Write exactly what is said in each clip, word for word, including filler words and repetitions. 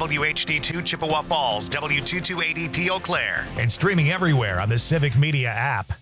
W H D two Chippewa Falls, W two two eight E P Eau Claire, and streaming everywhere on the Civic Media app.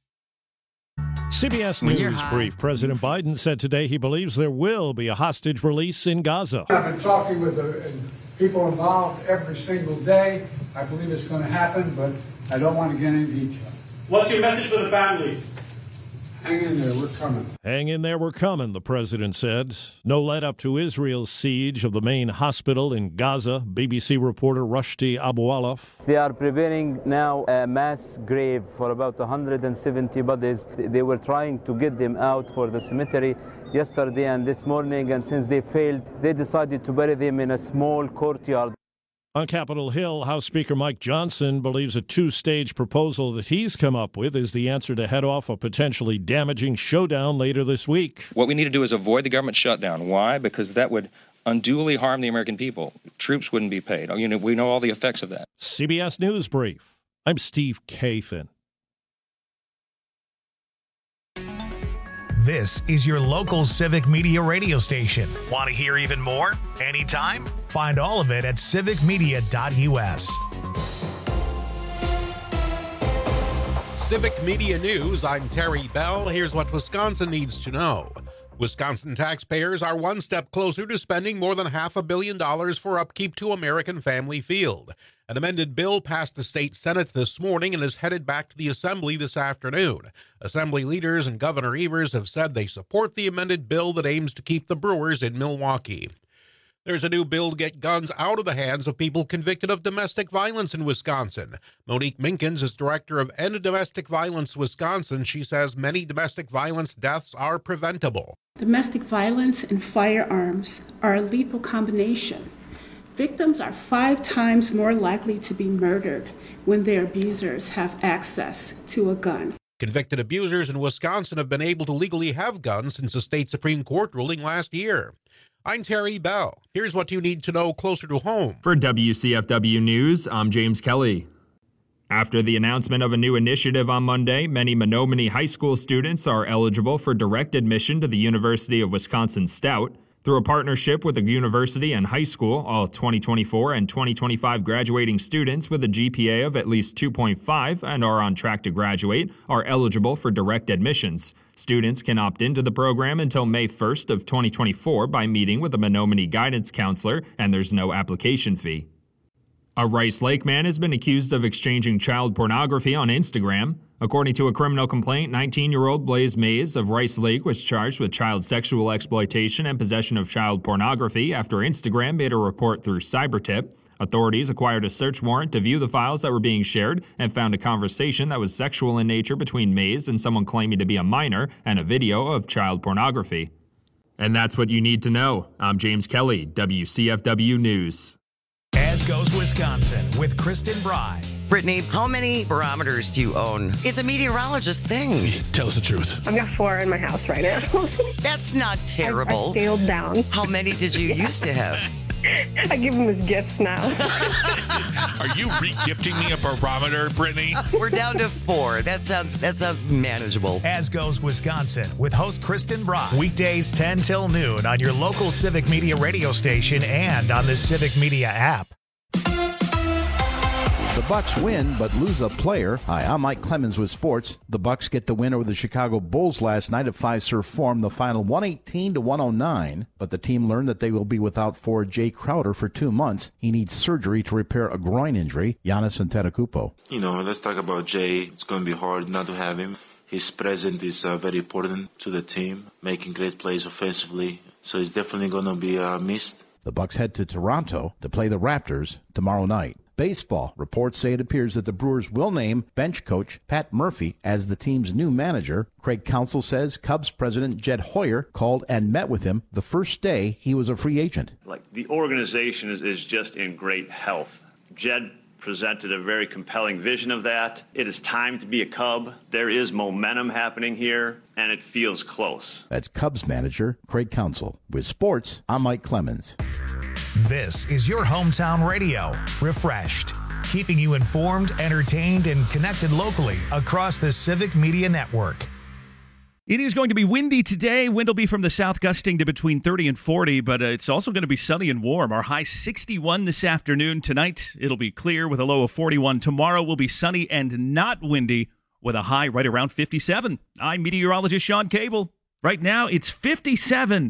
C B S News brief. President Biden said today he believes there will be a hostage release in Gaza. I've been talking with the people involved every single day. I believe it's going to happen, but I don't want to get into detail. What's your message for the families? Hang in there, we're coming. Hang in there, we're coming, the president said. No let up to Israel's siege of the main hospital in Gaza. B B C reporter Rushdie Abu-Alaf. They are preparing now a mass grave for about one hundred seventy bodies. They were trying to get them out for the cemetery yesterday and this morning, and since they failed, they decided to bury them in a small courtyard. On Capitol Hill, House Speaker Mike Johnson believes a two-stage proposal that he's come up with is the answer to head off a potentially damaging showdown later this week. What we need to do is avoid the government shutdown. Why? Because that would unduly harm the American people. Troops wouldn't be paid. You know, we know all the effects of that. C B S News Brief. I'm Steve Kathan. This is your local Civic Media radio station. Want to hear even more? Anytime? Find all of it at civic media dot u s. Civic Media News, I'm Terry Bell. Here's what Wisconsin needs to know. Wisconsin taxpayers are one step closer to spending more than half a billion dollars for upkeep to American Family Field. An amended bill passed the state Senate this morning and is headed back to the Assembly this afternoon. Assembly leaders and Governor Evers have said they support the amended bill that aims to keep the Brewers in Milwaukee. There's a new bill to get guns out of the hands of people convicted of domestic violence in Wisconsin. Monique Minkins is director of End Domestic Violence Wisconsin. She says many domestic violence deaths are preventable. Domestic violence and firearms are a lethal combination. Victims are five times more likely to be murdered when their abusers have access to a gun. Convicted abusers in Wisconsin have been able to legally have guns since the state Supreme Court ruling last year. I'm Terry Bell. Here's what you need to know closer to home. For W C F W News, I'm James Kelly. After the announcement of a new initiative on Monday, many Menominee High School students are eligible for direct admission to the University of Wisconsin Stout. Through a partnership with the university and high school, all twenty twenty-four and twenty twenty-five graduating students with a G P A of at least two point five and are on track to graduate are eligible for direct admissions. Students can opt into the program until May first of twenty twenty-four by meeting with a Menominee guidance counselor, and there's no application fee. A Rice Lake man has been accused of exchanging child pornography on Instagram. According to a criminal complaint, nineteen-year-old Blaze Mays of Rice Lake was charged with child sexual exploitation and possession of child pornography after Instagram made a report through CyberTip. Authorities acquired a search warrant to view the files that were being shared and found a conversation that was sexual in nature between Mays and someone claiming to be a minor and a video of child pornography. And that's what you need to know. I'm James Kelly, W C F W News. As goes Wisconsin with Kristen Bry. Brittany, how many barometers do you own? It's a meteorologist thing. Tell us the truth. I've got four in my house right now. That's not terrible. I, I scaled down. How many did you used to have? I give them as gifts now. Are you re-gifting me a barometer, Brittany? We're down to four. That sounds that sounds manageable. As goes Wisconsin with host Kristen Bry. Weekdays ten till noon on your local Civic Media radio station and on the Civic Media app. The Bucks win, but lose a player. Hi, I'm Mike Clemens with sports. The Bucks get the win over the Chicago Bulls last night at Fiserv Forum, the final one eighteen to one oh nine. But the team learned that they will be without forward Jay Crowder for two months. He needs surgery to repair a groin injury. Giannis Antetokounmpo. You know, let's talk about Jay. It's going to be hard not to have him. His presence is uh, very important to the team, making great plays offensively. So he's definitely going to be uh, missed. The Bucks head to Toronto to play the Raptors tomorrow night. Baseball. Reports say it appears that the Brewers will name bench coach Pat Murphy as the team's new manager. Craig Counsell says Cubs president Jed Hoyer called and met with him the first day he was a free agent. Like the organization is, is just in great health. Jed presented a very compelling vision of that. It is time to be a Cub. There is momentum happening here, and it feels close. That's Cubs manager Craig Counsell. With sports, I'm Mike Clemens. This is your hometown radio, refreshed, keeping you informed, entertained, and connected locally across the Civic Media Network. It is going to be windy today. Wind will be from the south, gusting to between thirty and forty, but uh, it's also going to be sunny and warm. Our high sixty-one this afternoon. Tonight, it'll be clear with a low of forty-one. Tomorrow will be sunny and not windy with a high right around fifty-seven. I'm meteorologist Sean Cable. Right now, it's fifty-seven.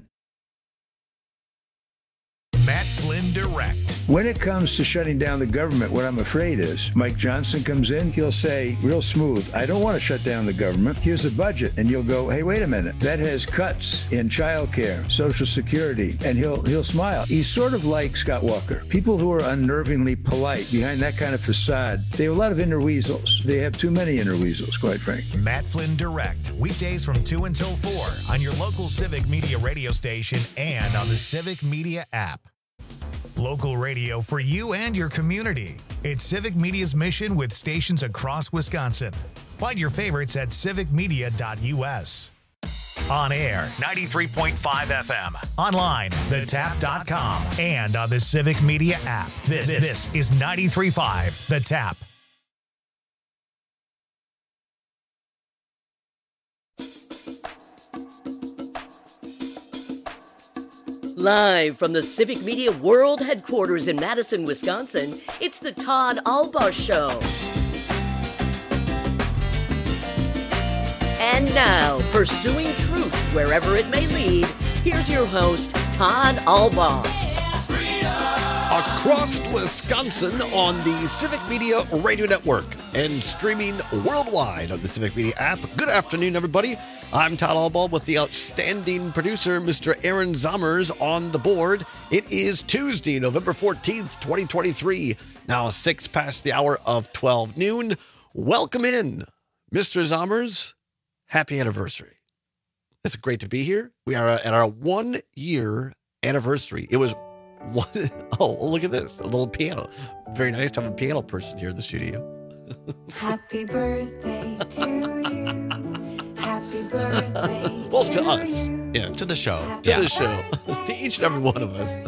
Matt Flynn Direct. When it comes to shutting down the government, what I'm afraid is Mike Johnson comes in, he'll say real smooth, I don't want to shut down the government. Here's a budget. And you'll go, hey, wait a minute. That has cuts in childcare, Social Security, and he'll he'll smile. He's sort of like Scott Walker. People who are unnervingly polite behind that kind of facade, they have a lot of inner weasels. They have too many inner weasels, quite frankly. Matt Flynn Direct. Weekdays from two until four on your local Civic Media radio station and on the Civic Media app. Local radio for you and your community. It's Civic Media's mission with stations across Wisconsin. Find your favorites at civic media dot u s. On air, ninety-three point five F M. Online, the tap dot com. And on the Civic Media app. This, this is ninety-three point five The Tap. Live from the Civic Media World Headquarters in Madison, Wisconsin, it's the Todd Albaugh Show. And now, pursuing truth wherever it may lead, here's your host, Todd Albaugh. Across Wisconsin on the Civic Media Radio Network and streaming worldwide on the Civic Media app. Good afternoon, everybody. I'm Todd Albaugh with the outstanding producer, Mister Aaron Zommers, on the board. It is Tuesday, November fourteenth, twenty twenty-three. Now six past the hour of twelve noon. Welcome in, Mister Zommers. Happy anniversary. It's great to be here. We are at our one-year anniversary. It was one... Oh, look at this. A little piano. Very nice to have a piano person here in the studio. Happy birthday to you. Happy birthday well, to to us. you. Yeah, to the show. To yeah. the show. To each and every one of us.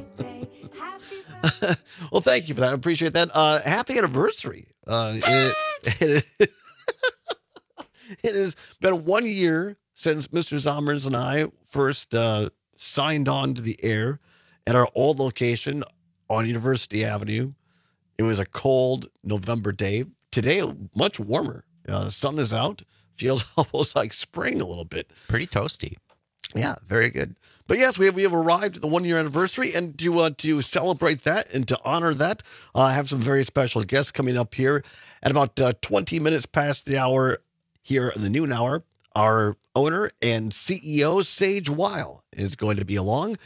Well, thank you for that. I appreciate that. Uh, happy anniversary. Uh, it, it, it has been one year since Mister Zommers and I first uh, signed on to the air at our old location on University Avenue. It was a cold November day. Today, much warmer. Uh, the sun is out. Feels almost like spring a little bit. Pretty toasty. Yeah, very good. But yes, we have we have arrived at the one year anniversary, and to uh, to celebrate that and to honor that, uh, I have some very special guests coming up here at about uh, twenty minutes past the hour here in the noon hour. Our owner and C E O, Sage Weil, is going to be along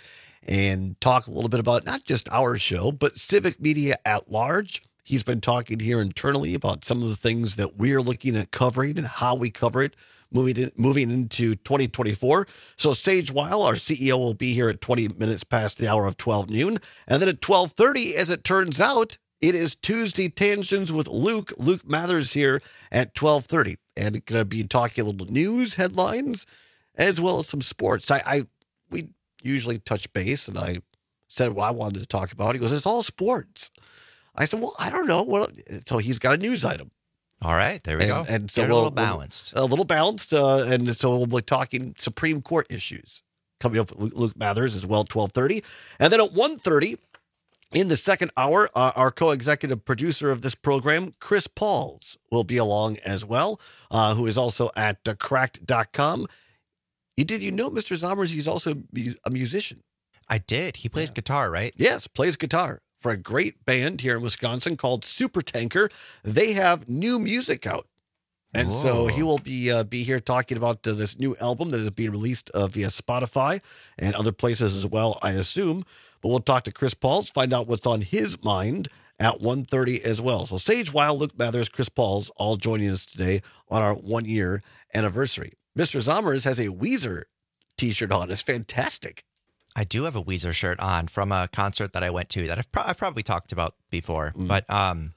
and talk a little bit about not just our show, but Civic Media at large. He's been talking here internally about some of the things that we're looking at covering and how we cover it moving, in, moving into twenty twenty-four. So Sage Weil, our C E O, will be here at twenty minutes past the hour of twelve noon. And then at twelve thirty, as it turns out, it is Tuesday Tangents with Luke. Luke Mathers here at twelve thirty. And going to be talking a little news headlines as well as some sports. I, I we usually touch base, and I said what I wanted to talk about. He goes, it's all sports. I said, well, I don't know. Well, so he's got a news item. All right, there we and, go. And so Get we'll, a little balanced. We'll, a little balanced. Uh, and so we'll be talking Supreme Court issues coming up with Luke, Luke Mathers as well, twelve thirty. And then at one thirty, in the second hour, uh, our co-executive producer of this program, Chris Pauls, will be along as well, uh, who is also at uh, cracked dot com. You, did you know, Mister Zommers, he's also a musician? I did. He plays yeah. guitar, right? Yes, plays guitar for a great band here in Wisconsin called Supertanker. They have new music out. And Whoa. so he will be uh, be here talking about uh, this new album that is being released uh, via Spotify and other places as well, I assume. But we'll talk to Chris Pauls, find out what's on his mind at one thirty as well. So Sage Weil, Luke Mathers, Chris Pauls, all joining us today on our one-year anniversary. Mister Zommers has a Weezer T-shirt on. It's fantastic. I do have a Weezer shirt on from a concert that I went to that I've, pro- I've probably talked about before. Mm. But um,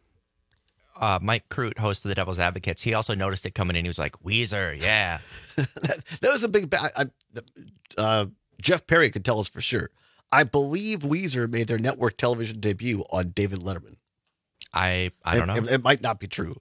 uh, Mike Crute, host of the Devil's Advocates, he also noticed it coming in. He was like, Weezer, yeah. that, that was a big... I, uh, Jeff Perry could tell us for sure. I believe Weezer made their network television debut on David Letterman. I I don't it, know. It, it might not be true.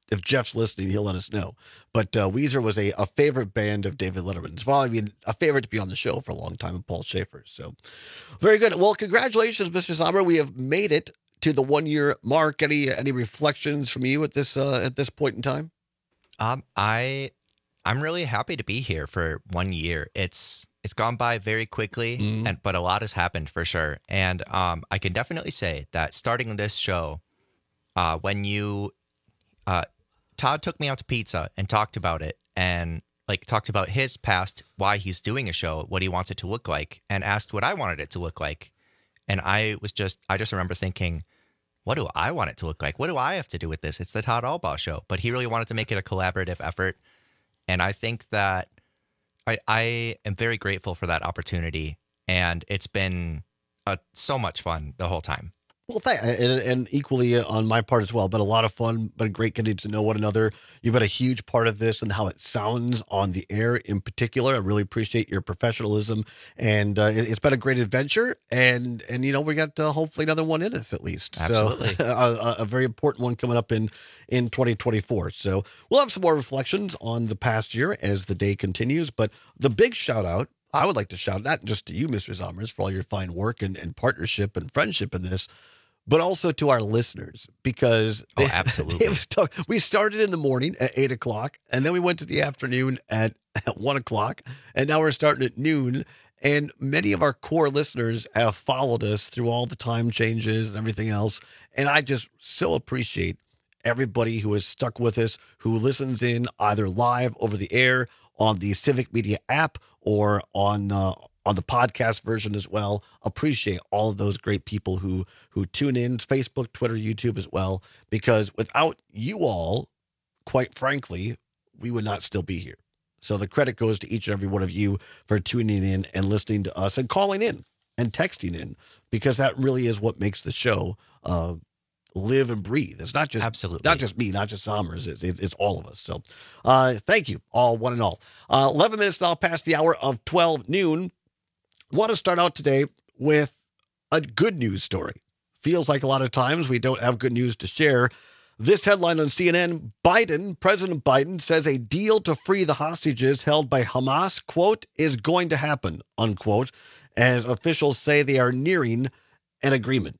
if Jeff's listening, he'll let us know. But uh, Weezer was a, a favorite band of David Letterman's. Well, I mean, a favorite to be on the show for a long time, and Paul Schaefer. So very good. Well, congratulations, Mister Sommer. We have made it to the one year mark. Any any reflections from you at this uh, at this point in time? Um, I I'm really happy to be here for one year. It's it's gone by very quickly, mm-hmm. and but a lot has happened for sure. And um, I can definitely say that starting this show, uh, when you uh, Todd took me out to pizza and talked about it, and like talked about his past, why he's doing a show, what he wants it to look like, and asked what I wanted it to look like. And I was just, I just remember thinking, what do I want it to look like? What do I have to do with this? It's the Todd Albaugh Show. But he really wanted to make it a collaborative effort. And I think that I, I am very grateful for that opportunity. And it's been uh, so much fun the whole time. Well, thank, and, and equally on my part as well, but a lot of fun, but great getting to know one another. You've been a huge part of this and how it sounds on the air in particular. I really appreciate your professionalism, and uh, it, it's been a great adventure. And, and you know, we got uh, hopefully another one in us at least. Absolutely. So a, a very important one coming up in, in twenty twenty-four. So we'll have some more reflections on the past year as the day continues. But the big shout out, I would like to shout not just to you, Mister Zommers, for all your fine work and, and partnership and friendship in this, but also to our listeners, because oh, absolutely. It was tough. We started in the morning at eight o'clock, and then we went to the afternoon at, at one o'clock, and now we're starting at noon. And many of our core listeners have followed us through all the time changes and everything else. And I just so appreciate everybody who has stuck with us, who listens in either live over the air on the Civic Media app or on uh, on the podcast version as well. Appreciate all of those great people who who tune in, Facebook, Twitter, YouTube as well, because without you all, quite frankly, we would not still be here. So the credit goes to each and every one of you for tuning in and listening to us and calling in and texting in, because that really is what makes the show uh, live and breathe. It's not just Absolutely. not just me, not just Sommers. It's, it's, it's all of us. So uh, thank you all, one and all. Uh, eleven minutes now past the hour of twelve noon. Want to start out today with a good news story. Feels like a lot of times we don't have good news to share. This headline on C N N, Biden, President Biden says a deal to free the hostages held by Hamas, quote, is going to happen, unquote, as officials say they are nearing an agreement.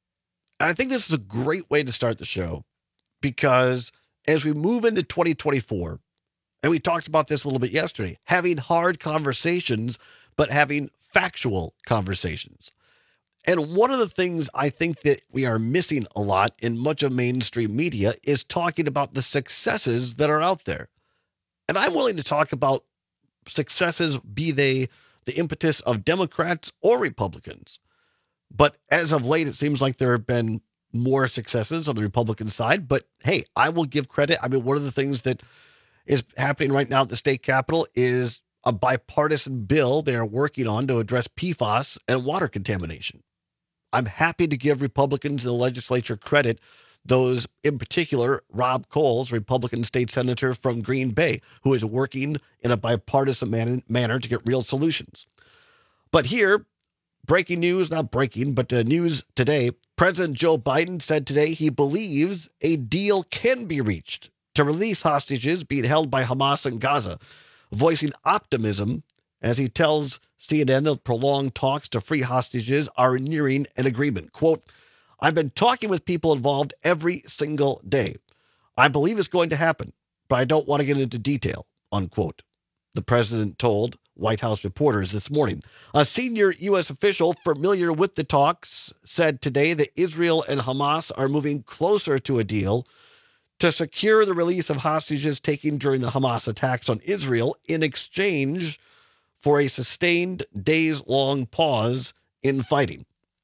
I think this is a great way to start the show, because as we move into twenty twenty-four, and we talked about this a little bit yesterday, having hard conversations, but having factual conversations. And one of the things I think that we are missing a lot in much of mainstream media is talking about the successes that are out there. And I'm willing to talk about successes, be they the impetus of Democrats or Republicans. But as of late, it seems like there have been more successes on the Republican side. But hey, I will give credit. I mean, one of the things that is happening right now at the state capitol is a bipartisan bill they are working on to address P FAS and water contamination. I'm happy to give Republicans in the legislature credit, those in particular, Rob Coles, Republican state senator from Green Bay, who is working in a bipartisan man- manner to get real solutions. But here, breaking news, not breaking, but uh, news today, President Joe Biden said today he believes a deal can be reached to release hostages being held by Hamas in Gaza, voicing optimism as he tells C N N that prolonged talks to free hostages are nearing an agreement. Quote, I've been talking with people involved every single day. I believe it's going to happen, but I don't want to get into detail, unquote. The president told White House reporters this morning. A senior U S official familiar with the talks said today that Israel and Hamas are moving closer to a deal to secure the release of hostages taken during the Hamas attacks on Israel in exchange for a sustained days-long pause in fighting.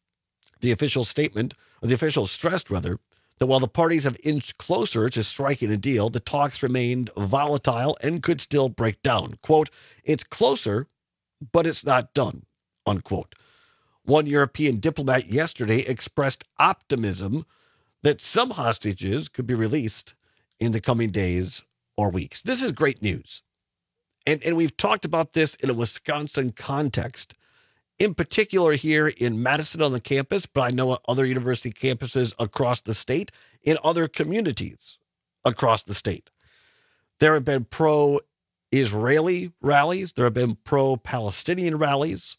The official statement, or the official stressed rather, that while the parties have inched closer to striking a deal, the talks remained volatile and could still break down. Quote, it's closer, but it's not done, unquote. One European diplomat yesterday expressed optimism that some hostages could be released in the coming days or weeks. This is great news. And, and we've talked about this in a Wisconsin context, in particular here in Madison on the campus, but I know at other university campuses across the state, in other communities across the state. There have been pro-Israeli rallies. There have been pro-Palestinian rallies.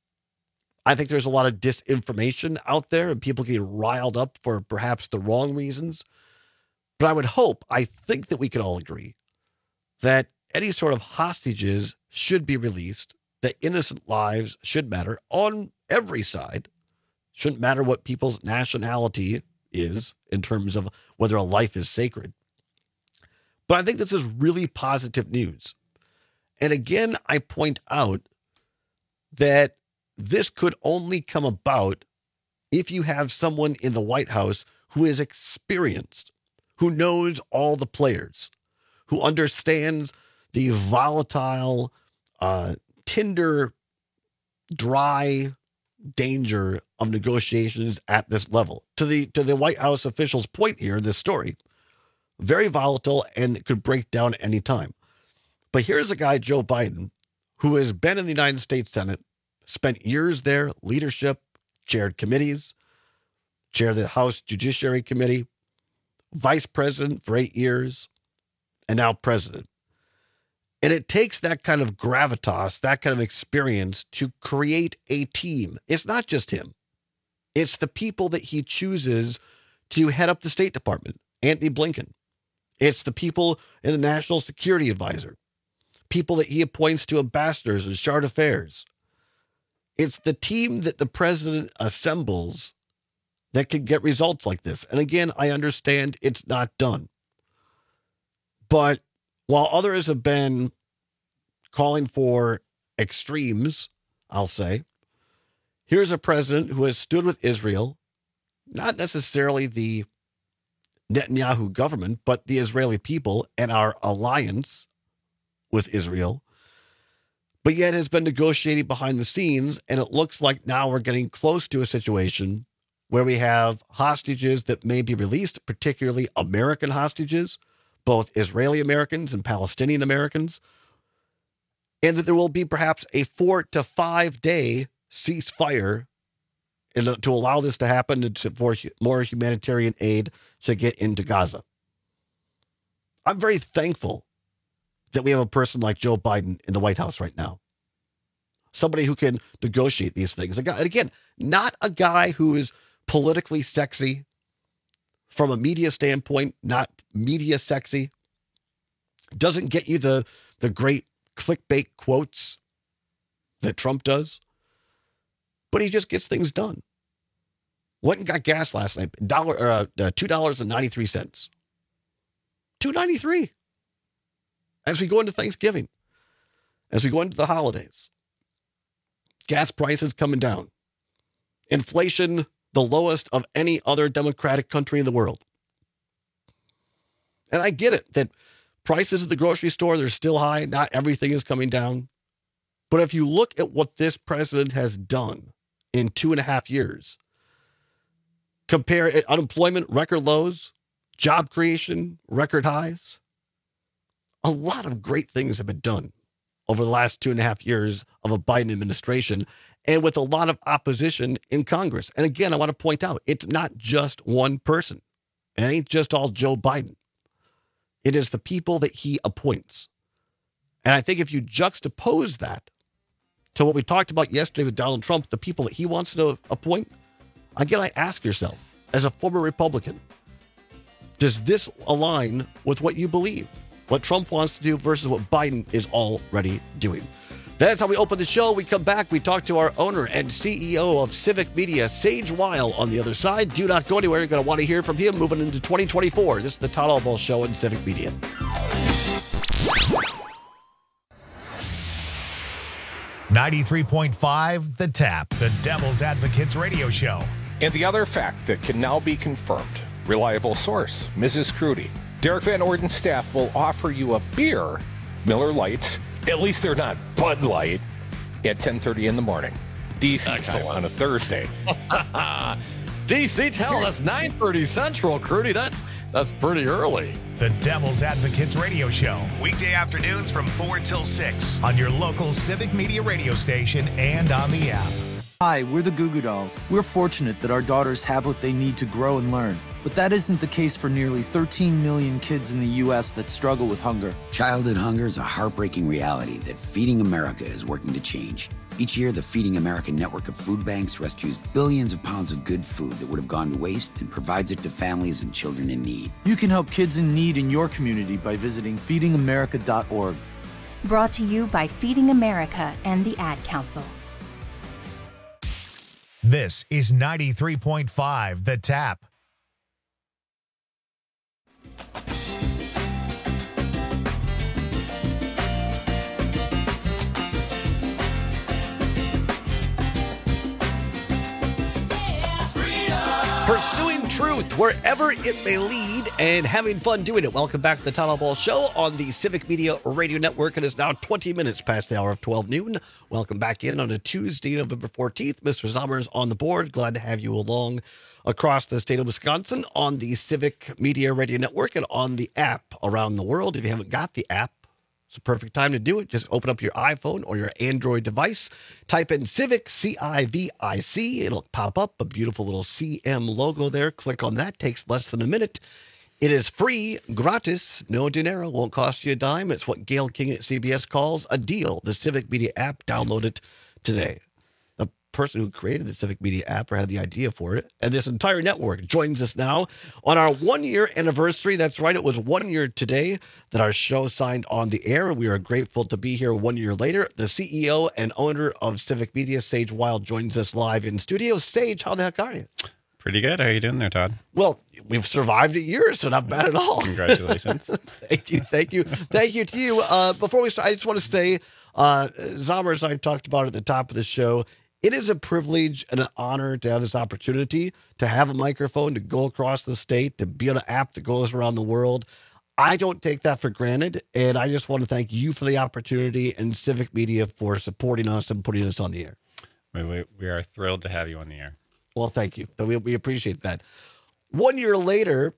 I think there's a lot of disinformation out there and people get riled up for perhaps the wrong reasons. But I would hope, I think that we can all agree that any sort of hostages should be released, that innocent lives should matter on every side. Shouldn't matter what people's nationality is in terms of whether a life is sacred. But I think this is really positive news. And again, I point out that this could only come about if you have someone in the White House who is experienced, who knows all the players, who understands the volatile, uh, tender, dry danger of negotiations at this level. To the to the White House officials' point here in this story, very volatile and it could break down at any time. But here's a guy, Joe Biden, who has been in the United States Senate, spent years there, leadership, chaired committees, chaired the House Judiciary Committee, vice president for eight years, and now president. And it takes that kind of gravitas, that kind of experience to create a team. It's not just him. It's the people that he chooses to head up the State Department, Antony Blinken. It's the people in the National Security Advisor, people that he appoints to ambassadors and chart affairs. It's the team that the president assembles that can get results like this. And again, I understand it's not done. But while others have been calling for extremes, I'll say, here's a president who has stood with Israel, not necessarily the Netanyahu government, but the Israeli people and our alliance with Israel, but yet has been negotiating behind the scenes. And it looks like now we're getting close to a situation where we have hostages that may be released, particularly American hostages, both Israeli Americans and Palestinian Americans, and that there will be perhaps a four to five day ceasefire in, to allow this to happen and to, for more humanitarian aid to get into Gaza. I'm very thankful that we have a person like Joe Biden in the White House right now. Somebody who can negotiate these things. And again, not a guy who is politically sexy from a media standpoint, not media sexy. Doesn't get you the, the great clickbait quotes that Trump does. But he just gets things done. Went and got gas last night. Dollar, uh, uh, two dollars and ninety-three cents. two dollars and ninety-three cents. As we go into Thanksgiving, as we go into the holidays, gas prices coming down. Inflation, the lowest of any other democratic country in the world. And I get it that prices at the grocery store, they're still high. Not everything is coming down. But if you look at what this president has done in two and a half years, compare it, unemployment, record lows, job creation, record highs. A lot of great things have been done over the last two and a half years of a Biden administration and with a lot of opposition in Congress. And again, I want to point out, it's not just one person. It ain't just all Joe Biden. It is the people that he appoints. And I think if you juxtapose that to what we talked about yesterday with Donald Trump, the people that he wants to appoint, again, I ask yourself, as a former Republican, does this align with what you believe? What Trump wants to do versus what Biden is already doing? That's how we open the show. We come back. We talk to our owner and C E O of Civic Media, Sage Weil, on the other side. Do not go anywhere. You're going to want to hear from him moving into twenty twenty-four. This is the Todd Albaugh Show on Civic Media. ninety-three point five The Tap, the Devil's Advocates radio show. And the other fact that can now be confirmed. Reliable source, Missus Crudy. Derek Van Orden's staff will offer you a beer, Miller Lights, at least they're not Bud Light, at ten thirty in the morning. D C time on a Thursday. D C, tell us nine thirty Central, Crudy. That's that's pretty early. The Devil's Advocates radio show, weekday afternoons from four till six on your local Civic Media radio station and on the app. Hi, we're the Goo Goo Dolls. We're fortunate that our daughters have what they need to grow and learn. But that isn't the case for nearly thirteen million kids in the U S that struggle with hunger. Childhood hunger is a heartbreaking reality that Feeding America is working to change. Each year, the Feeding America network of food banks rescues billions of pounds of good food that would have gone to waste and provides it to families and children in need. You can help kids in need in your community by visiting feeding america dot org. Brought to you by Feeding America and the Ad Council. This is ninety-three point five The Tap. Pursuing truth wherever it may lead and having fun doing it. Welcome back to the Todd Ball Show on the Civic Media Radio Network. It is now twenty minutes past the hour of twelve noon. Welcome back in on a Tuesday, November fourteenth. Mister Zommers on the board. Glad to have you along across the state of Wisconsin on the Civic Media Radio Network and on the app around the world. If you haven't got the app, it's a perfect time to do it. Just open up your iPhone or your Android device. Type in Civic, C I V I C. It'll pop up a beautiful little C M logo there. Click on that. Takes less than a minute. It is free, gratis, no dinero. Won't cost you a dime. It's what Gail King at C B S calls a deal. The Civic Media app. Download it today. The person who created the Civic Media app or had the idea for it, and this entire network joins us now on our one-year anniversary. That's right. It was one year today that our show signed on the air, and we are grateful to be here one year later. The C E O and owner of Civic Media, Sage Wild, joins us live in studio. Sage, how the heck are you? Pretty good. How are you doing there, Todd? Well, we've survived a year, so not bad at all. Congratulations. Thank you. Thank you. Thank you to you. Uh, before we start, I just want to say, uh, Zommers, I talked about at the top of the show, it is a privilege and an honor to have this opportunity to have a microphone, to go across the state, to be on an app that goes around the world. I don't take that for granted, and I just want to thank you for the opportunity and Civic Media for supporting us and putting us on the air. We, we, we are thrilled to have you on the air. Well, thank you. We, we appreciate that. One year later,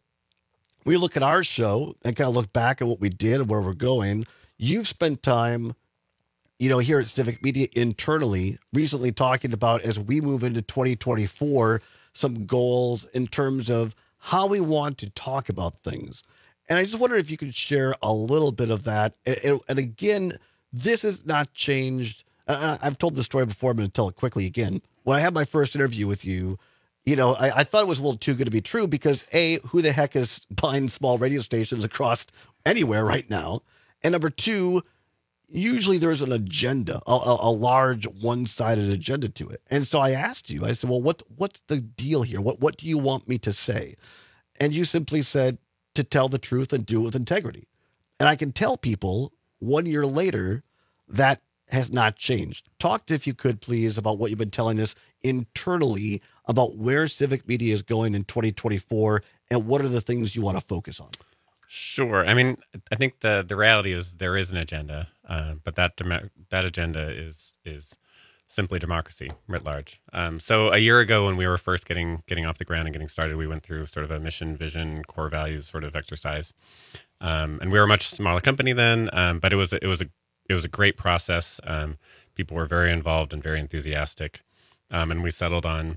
we look at our show and kind of look back at what we did and where we're going. You've spent time, you know, here at Civic Media internally, recently talking about, as we move into twenty twenty-four, some goals in terms of how we want to talk about things. And I just wonder if you could share a little bit of that. And, and, and again, this has not changed. Uh, I've told this story before. I'm going to tell it quickly again. When I had my first interview with you, you know, I, I thought it was a little too good to be true because, A, who the heck is buying small radio stations across anywhere right now? And number two, usually there's an agenda, a, a, a large one-sided agenda to it. And so I asked you, I said, well, what what's the deal here? What what do you want me to say? And you simply said to tell the truth and do it with integrity. And I can tell people one year later that has not changed. Talk, if you could, please, about what you've been telling us internally about where Civic Media is going in twenty twenty-four and what are the things you want to focus on. Sure. I mean, I think the the reality is there is an agenda, uh, but that dem- that agenda is is simply democracy writ large. Um, so a year ago, when we were first getting getting off the ground and getting started, we went through sort of a mission, vision, core values sort of exercise, um, and we were a much smaller company then, um, but it was it was a it was a great process. Um, people were very involved and very enthusiastic, um, and we settled on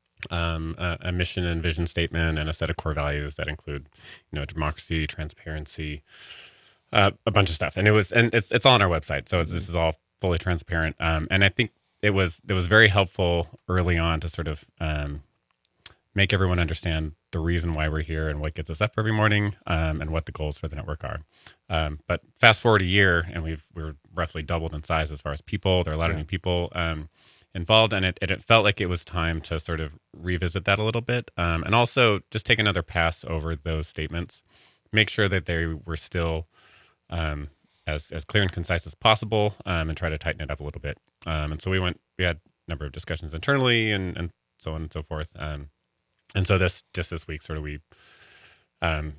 um, a, a mission and vision statement and a set of core values that include, you know, democracy, transparency, uh, a bunch of stuff. And it was, and it's it's all on our website, so it's, this is all fully transparent. Um, and I think it was it was very helpful early on to sort of um, make everyone understand the reason why we're here and what gets us up every morning, um, and what the goals for the network are. Um, but fast forward a year, and we've we're roughly doubled in size as far as people. There are a lot yeah. of new people um, involved, and it and it felt like it was time to sort of revisit that a little bit, um, and also just take another pass over those statements, make sure that they were still um, as as clear and concise as possible, um, and try to tighten it up a little bit. Um, and so we went, we had a number of discussions internally, and and so on and so forth. Um, And so this, just this week, sort of we um,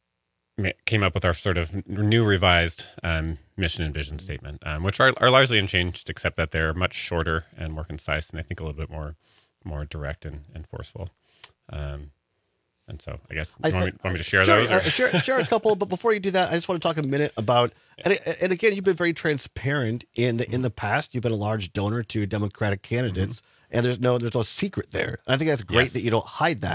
came up with our sort of new revised um, mission and vision statement, um, which are, are largely unchanged, except that they're much shorter and more concise, and I think a little bit more more direct and, and forceful. Um, and so I guess you I want, th- me, want me to share sure, those? Uh, share, share a couple, but before you do that, I just want to talk a minute about, and, and again, you've been very transparent in the, in the past. You've been a large donor to Democratic candidates. Mm-hmm. And there's no there's no secret there. And I think that's great yes. that you don't hide that.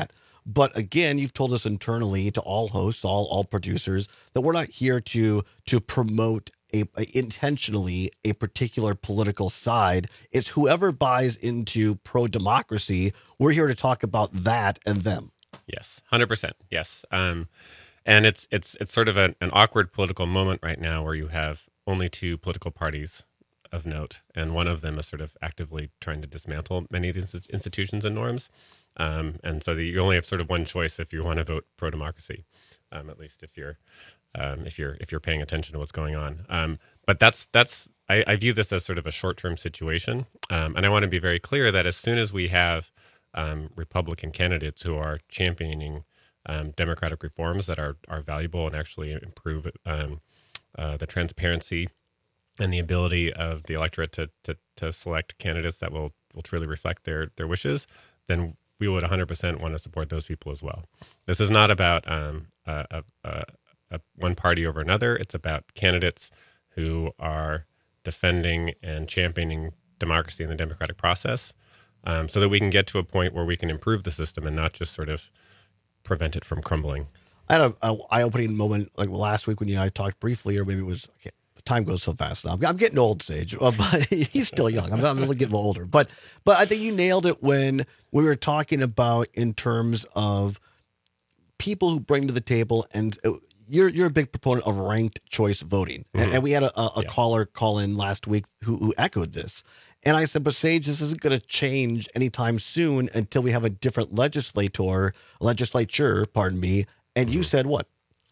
But again, you've told us internally to all hosts, all all producers, that we're not here to to promote a, a intentionally a particular political side. It's whoever buys into pro-democracy. We're here to talk about that and them. Yes, one hundred percent. Yes. Um, and it's it's it's sort of an, an awkward political moment right now where you have only two political parties of note, and one of them is sort of actively trying to dismantle many of these institutions and norms. Um, and so you only have sort of one choice if you want to vote pro-democracy, um, at least if you're um, if you're if you're paying attention to what's going on. Um, but that's that's I, I view this as sort of a short-term situation, um, and I want to be very clear that as soon as we have um, Republican candidates who are championing um, democratic reforms that are are valuable and actually improve um, uh, the transparency and the ability of the electorate to to to select candidates that will will truly reflect their their wishes, then we would one hundred percent want to support those people as well. This is not about um, a, a, a one party over another. It's about candidates who are defending and championing democracy and the democratic process, um, so that we can get to a point where we can improve the system and not just sort of prevent it from crumbling. I had a, a eye-opening moment like last week when you and I talked briefly, or maybe it was, okay, time goes so fast now. I'm getting old, Sage, but he's still young. I'm, I'm getting older. But but I think you nailed it when we were talking about in terms of people who bring to the table, and you're you're a big proponent of ranked choice voting. Mm-hmm. And, and we had a, a, a yes. caller call in last week who, who echoed this. And I said, but Sage, this isn't going to change anytime soon until we have a different legislator, legislature, pardon me. And you mm-hmm. said what?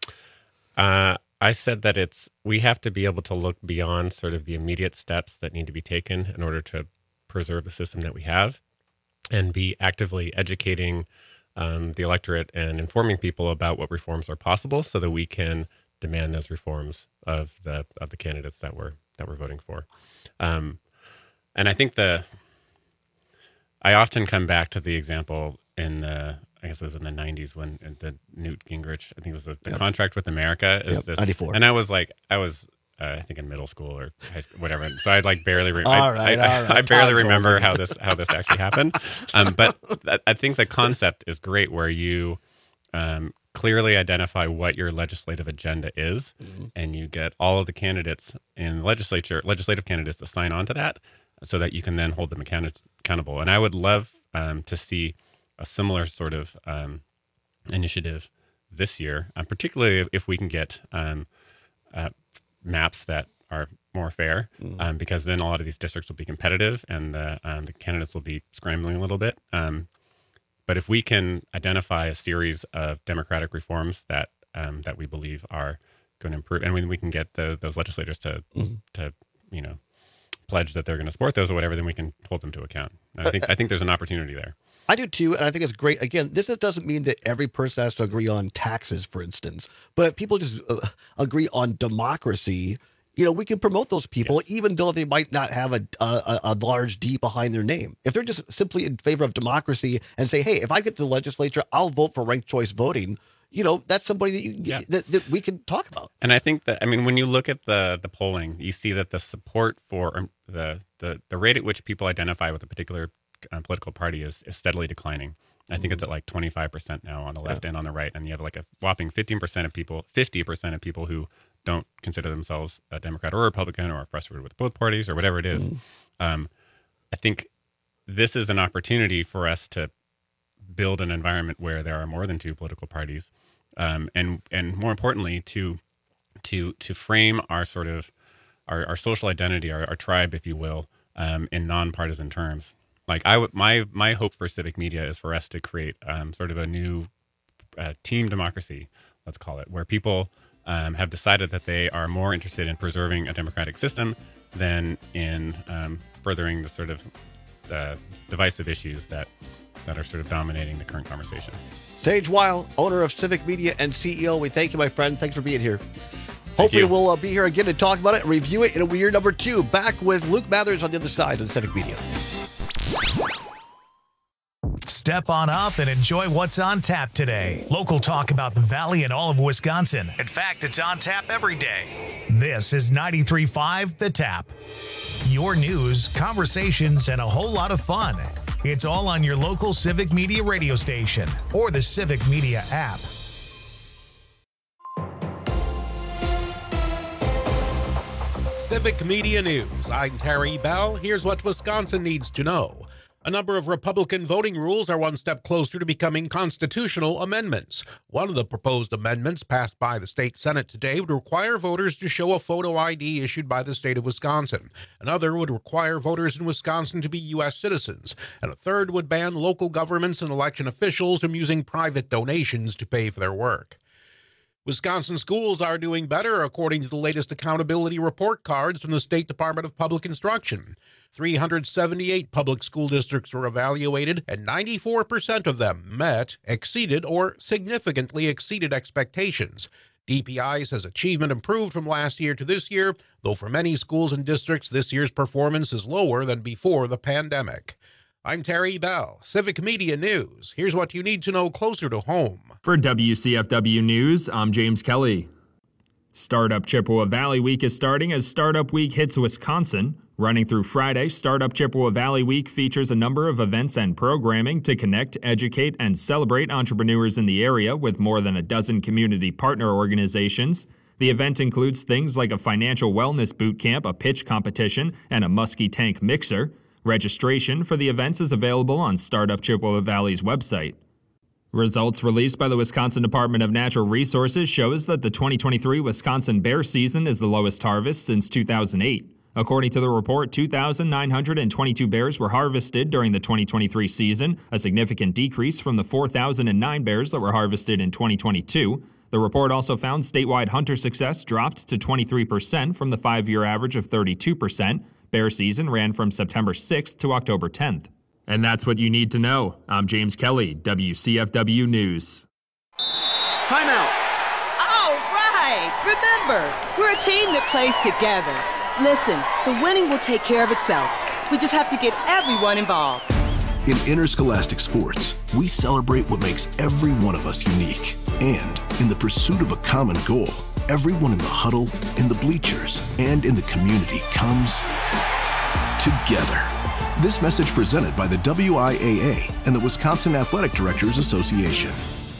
Uh I said that it's we have to be able to look beyond sort of the immediate steps that need to be taken in order to preserve the system that we have, and be actively educating um, the electorate and informing people about what reforms are possible, so that we can demand those reforms of the of the candidates that we're that we're voting for. Um, and I think the I often come back to the example in the. I guess it was in the nineties when the Newt Gingrich, I think it was the, the yep. contract with America is yep. this. ninety-four. And I was like, I was, uh, I think in middle school or high school, whatever. So I like barely, re- all I, right, I, all right. I barely Time's remember over. how this, how this actually happened. Um, but I think the concept is great where you um, clearly identify what your legislative agenda is, mm-hmm. and you get all of the candidates in the legislature, legislative candidates to sign on to that, so that you can then hold them account- accountable. And I would love um, to see a similar sort of um, initiative this year, um, particularly if we can get um, uh, maps that are more fair, mm. um, because then a lot of these districts will be competitive and the, um, the candidates will be scrambling a little bit. Um, but if we can identify a series of democratic reforms that um, that we believe are going to improve, and when we can get the, those legislators to mm. to you know pledge that they're going to support those or whatever, then we can hold them to account. And I think I think there's an opportunity there. I do too, and I think it's great. Again, this doesn't mean that every person has to agree on taxes, for instance. But if people just uh, agree on democracy, you know, we can promote those people, yes. even though they might not have a, a a large D behind their name. If they're just simply in favor of democracy and say, "Hey, if I get to the legislature, I'll vote for ranked choice voting," you know, that's somebody that you yeah. that, that we can talk about. And I think that, I mean, when you look at the the polling, you see that the support for um, the the the rate at which people identify with a particular Uh, political party is, is steadily declining. I think it's at like twenty-five percent now on the left yeah. and on the right. And you have like a whopping fifteen percent of people, fifty percent of people who don't consider themselves a Democrat or Republican or are frustrated with both parties or whatever it is. Mm. Um, I think this is an opportunity for us to build an environment where there are more than two political parties. Um, and, and more importantly, to, to, to frame our sort of, our, our social identity, our, our tribe, if you will, um, in nonpartisan terms. Like I would, my my hope for civic media is for us to create um, sort of a new uh, team democracy, let's call it, where people um, have decided that they are more interested in preserving a democratic system than in um, furthering the sort of uh, divisive issues that that are sort of dominating the current conversation. Sage Weil, owner of Civic Media and C E O, we thank you, my friend. Thanks for being here. Hopefully we'll uh, be here again to talk about it and review it in a year number two. Back with Luke Mathers on the other side of Civic Media. Step on up and enjoy what's on tap today. Local talk about the Valley and all of Wisconsin. In fact, it's on tap every day. This is ninety-three point five The Tap. Your news, conversations, and a whole lot of fun. It's all on your local Civic Media radio station or the Civic Media app. Civic Media News. I'm Terry Bell. Here's what Wisconsin needs to know. A number of Republican voting rules are one step closer to becoming constitutional amendments. One of the proposed amendments passed by the state Senate today would require voters to show a photo I D issued by the state of Wisconsin. Another would require voters in Wisconsin to be U S citizens. And a third would ban local governments and election officials from using private donations to pay for their work. Wisconsin schools are doing better, according to the latest accountability report cards from the State Department of Public Instruction. three hundred seventy-eight public school districts were evaluated, and ninety-four percent of them met, exceeded, or significantly exceeded expectations. D P I says achievement improved from last year to this year, though for many schools and districts, this year's performance is lower than before the pandemic. I'm Terry Bell, Civic Media News. Here's what you need to know closer to home. For W C F W News, I'm James Kelly. Startup Chippewa Valley Week is starting as Startup Week hits Wisconsin. Running through Friday, Startup Chippewa Valley Week features a number of events and programming to connect, educate, and celebrate entrepreneurs in the area with more than a dozen community partner organizations. The event includes things like a financial wellness boot camp, a pitch competition, and a muskie tank mixer. Registration for the events is available on Startup Chippewa Valley's website. Results released by the Wisconsin Department of Natural Resources shows that the twenty twenty-three Wisconsin bear season is the lowest harvest since two thousand eight. According to the report, two thousand nine hundred twenty-two bears were harvested during the twenty twenty-three season, a significant decrease from the four thousand nine bears that were harvested in twenty twenty-two. The report also found statewide hunter success dropped to twenty-three percent from the five-year average of thirty-two percent. Bear season ran from September sixth to October tenth. And that's what you need to know. I'm James Kelly, W C F W News. Timeout. All right. Remember, we're a team that plays together. Listen, the winning will take care of itself. We just have to get everyone involved. In interscholastic sports, we celebrate what makes every one of us unique. And in the pursuit of a common goal, everyone in the huddle, in the bleachers, and in the community comes together. This message presented by the W I A A and the Wisconsin Athletic Directors Association.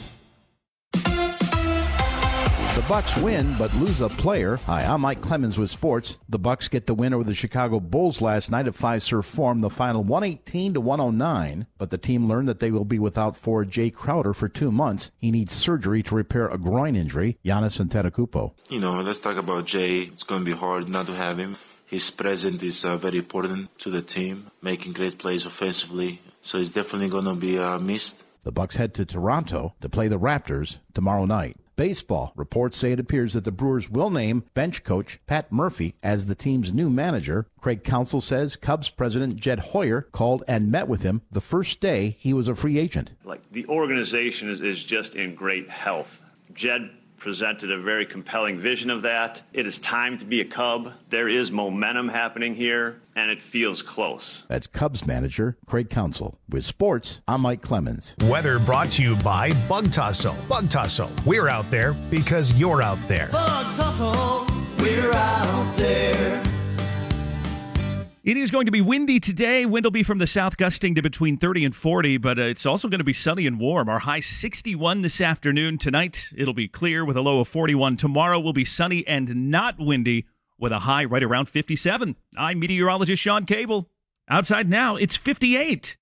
The Bucks win, but lose a player. Hi, I'm Mike Clemens with sports. The Bucks get the win over the Chicago Bulls last night at Fiserv Forum, the final one eighteen to one oh nine. But the team learned that they will be without forward Jay Crowder for two months. He needs surgery to repair a groin injury. Giannis Antetokounmpo. You know, let's talk about Jay. It's going to be hard not to have him. His presence is uh, very important to the team, making great plays offensively. So it's definitely going to be uh, missed. The Bucks head to Toronto to play the Raptors tomorrow night. Baseball. Reports say it appears that the Brewers will name bench coach Pat Murphy as the team's new manager. Craig Counsell says Cubs president Jed Hoyer called and met with him the first day he was a free agent. Like the organization is, is just in great health. Jed presented a very compelling vision of that. It is time to be a Cub. There is momentum happening here, and it feels close. That's Cubs manager Craig Counsell. With sports, I'm Mike Clemens. Weather brought to you by Bug Tussle. Bug Tussle. We're out there because you're out there. Bug Tussle. We're out there. It is going to be windy today. Wind will be from the south gusting to between thirty and forty, but uh, it's also going to be sunny and warm. Our high sixty-one this afternoon. Tonight, it'll be clear with a low of forty-one. Tomorrow will be sunny and not windy with a high right around fifty-seven. I'm meteorologist Sean Cable. Outside now, it's fifty-eight.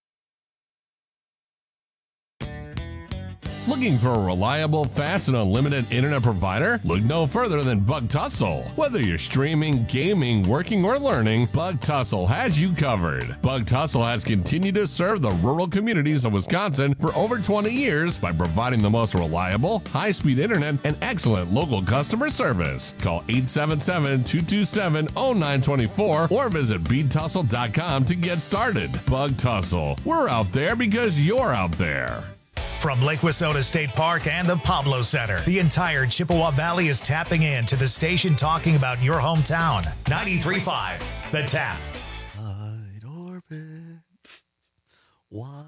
Looking for a reliable, fast, and unlimited internet provider? Look no further than Bug Tussle. Whether you're streaming, gaming, working, or learning, Bug Tussle has you covered. Bug Tussle has continued to serve the rural communities of Wisconsin for over twenty years by providing the most reliable, high-speed internet and excellent local customer service. Call eight seven seven, two two seven, zero nine two four or visit bead tussle dot com to get started. Bug Tussle. We're out there because you're out there. From Lake Wissota State Park and the Pablo Center, the entire Chippewa Valley is tapping in to the station talking about your hometown. ninety-three point five, The Tap. Wide orbit. Wide.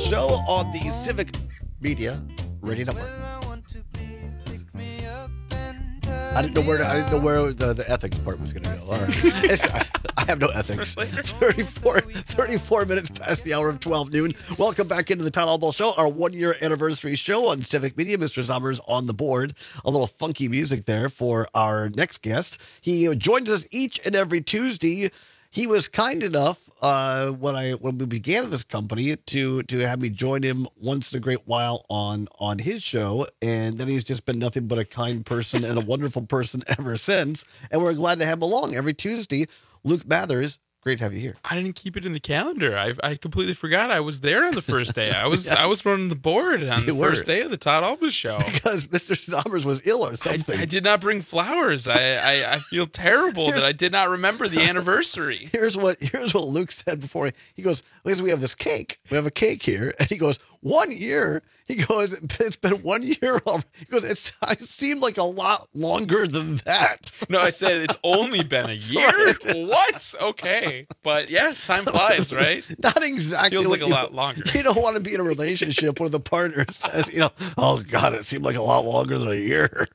Show on the Civic Media Radio Network. I didn't know where to, I didn't know where the, the ethics part was going to go. All right. It's, I, I have no ethics. thirty-four, thirty-four minutes past the hour of twelve noon. Welcome back into the Town Hall Ball Show, our one-year anniversary show on Civic Media. Mister Zommers on the board. A little funky music there for our next guest. He joins us each and every Tuesday. He was kind enough uh, when I when we began this company to to have me join him once in a great while on on his show, and then he's just been nothing but a kind person and a wonderful person ever since. And we're glad to have him along every Tuesday. Luke Mathers, great to have you here. I didn't keep it in the calendar. I I completely forgot I was there on the first day. I was yeah. I was running the board on you the were. first day of the Todd Albus show because Mister Zommers was ill or something. I, I did not bring flowers. I I, I feel terrible here's, that I did not remember the anniversary. Here's what here's what Luke said before. He, he goes, "Listen, we have this cake. We have a cake here," and he goes, "One year." He goes, "It's been one year." He goes, "It's it seemed like a lot longer than that." No, I said it's only been a year. Right. What? Okay, but yeah, time flies, right? Not exactly. Feels like a you, lot longer. You don't want to be in a relationship where the partner says, "You know, oh God, it seemed like a lot longer than a year."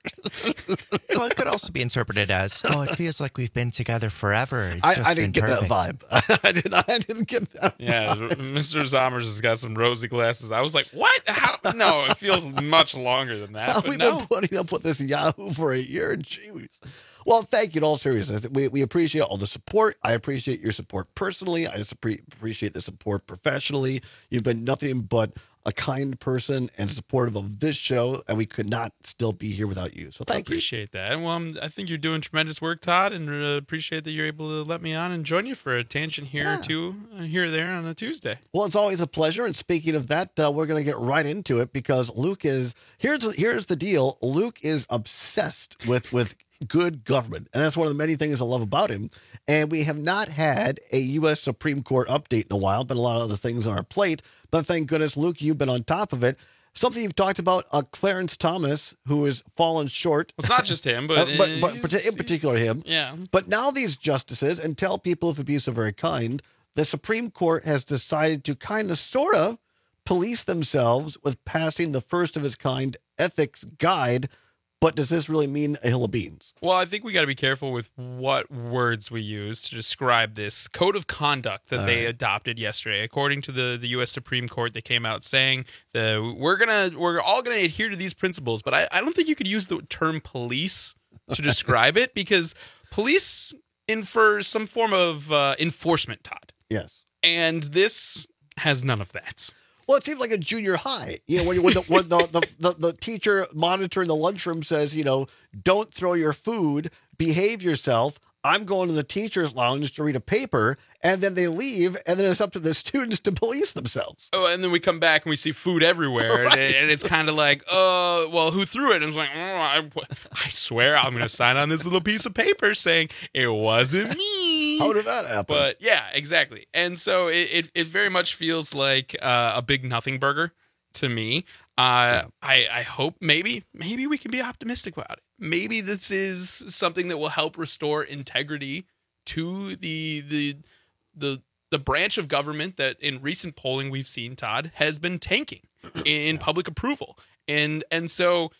Well, it could also be interpreted as, "Oh, it feels like we've been together forever." It's I, just I didn't been get perfect. that vibe. I did. I didn't get that. Yeah, vibe. Mister Zommers has got some rosy glasses. I was like, "What? How?" No, it feels much longer than that. But We've no. been putting up with this Yahoo for a year. Jeez. Well, thank you in all seriousness. We, we appreciate all the support. I appreciate your support personally. I appreciate the support professionally. You've been nothing but a kind person and supportive of this show, and we could not still be here without you. So thank I appreciate you. that. Well, I'm, I think you're doing tremendous work, Todd, and uh, appreciate that you're able to let me on and join you for a tangent here Yeah. or two, uh, here or there on a Tuesday. Well, it's always a pleasure. And speaking of that, uh, we're going to get right into it because Luke is here's here's the deal. Luke is obsessed with with good government, and that's one of the many things I love about him. And we have not had a U S Supreme Court update in a while. Been a lot of other things on our plate, but thank goodness, Luke, you've been on top of it. Something you've talked about, uh, Clarence Thomas, who has fallen short. It's not just him, but uh, but, but, but in particular him. Yeah. But now these justices, and tell people if it be so very kind, the Supreme Court has decided to kind of sort of police themselves with passing the first of its kind ethics guide. But does this really mean a hill of beans? Well, I think we got to be careful with what words we use to describe this code of conduct that All they right. adopted yesterday. According to the, the U S Supreme Court, they came out saying that we're gonna we're all gonna adhere to these principles. But I, I don't think you could use the term police to describe it because police infers some form of uh, enforcement, Todd. Yes. And this has none of that. Well, it seems like a junior high. You know, when, you, when, the, when the, the, the, the teacher monitoring the lunchroom says, you know, don't throw your food, behave yourself. I'm going to the teacher's lounge to read a paper, and then they leave, and then it's up to the students to police themselves. Oh, and then we come back and we see food everywhere, Right. and, and it's kind of like, uh, well, who threw it? And it's like, oh, I, I swear I'm going to sign on this little piece of paper saying it wasn't me. How did that happen? But yeah, exactly. And so it, it, it very much feels like uh, a big nothing burger to me. Uh, I, I hope maybe, maybe we can be optimistic about it. Maybe this is something that will help restore integrity to the the the the branch of government that in recent polling we've seen, Todd, has been tanking in yeah. public approval. And and so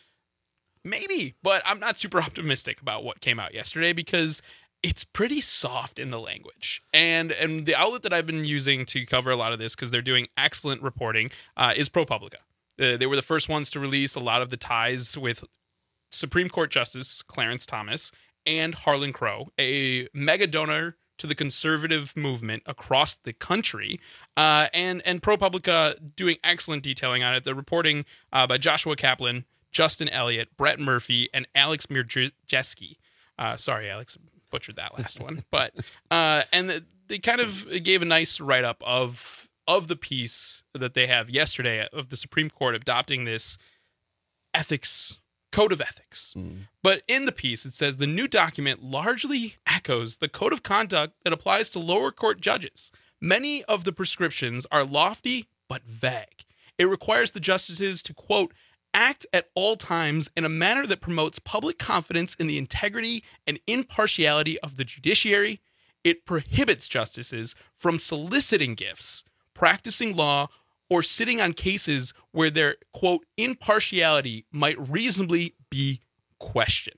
maybe, but I'm not super optimistic about what came out yesterday because it's pretty soft in the language. And and the outlet that I've been using to cover a lot of this, because they're doing excellent reporting, uh, is ProPublica. Uh, they were the first ones to release a lot of the ties with Supreme Court Justice Clarence Thomas and Harlan Crow, a mega donor to the conservative movement across the country, uh, and and ProPublica doing excellent detailing on it. The reporting uh, by Joshua Kaplan, Justin Elliott, Brett Murphy, and Alex Mirjeski. Uh, sorry, Alex, butchered that last one. But uh, and the, they kind of gave a nice write-up of of the piece that they have yesterday of the Supreme Court adopting this ethics code of ethics. Mm. But in the piece, it says the new document largely echoes the code of conduct that applies to lower court judges. Many of the prescriptions are lofty but vague. It requires the justices to, quote, act at all times in a manner that promotes public confidence in the integrity and impartiality of the judiciary. It prohibits justices from soliciting gifts, practicing law, or sitting on cases where their, quote, impartiality might reasonably be questioned.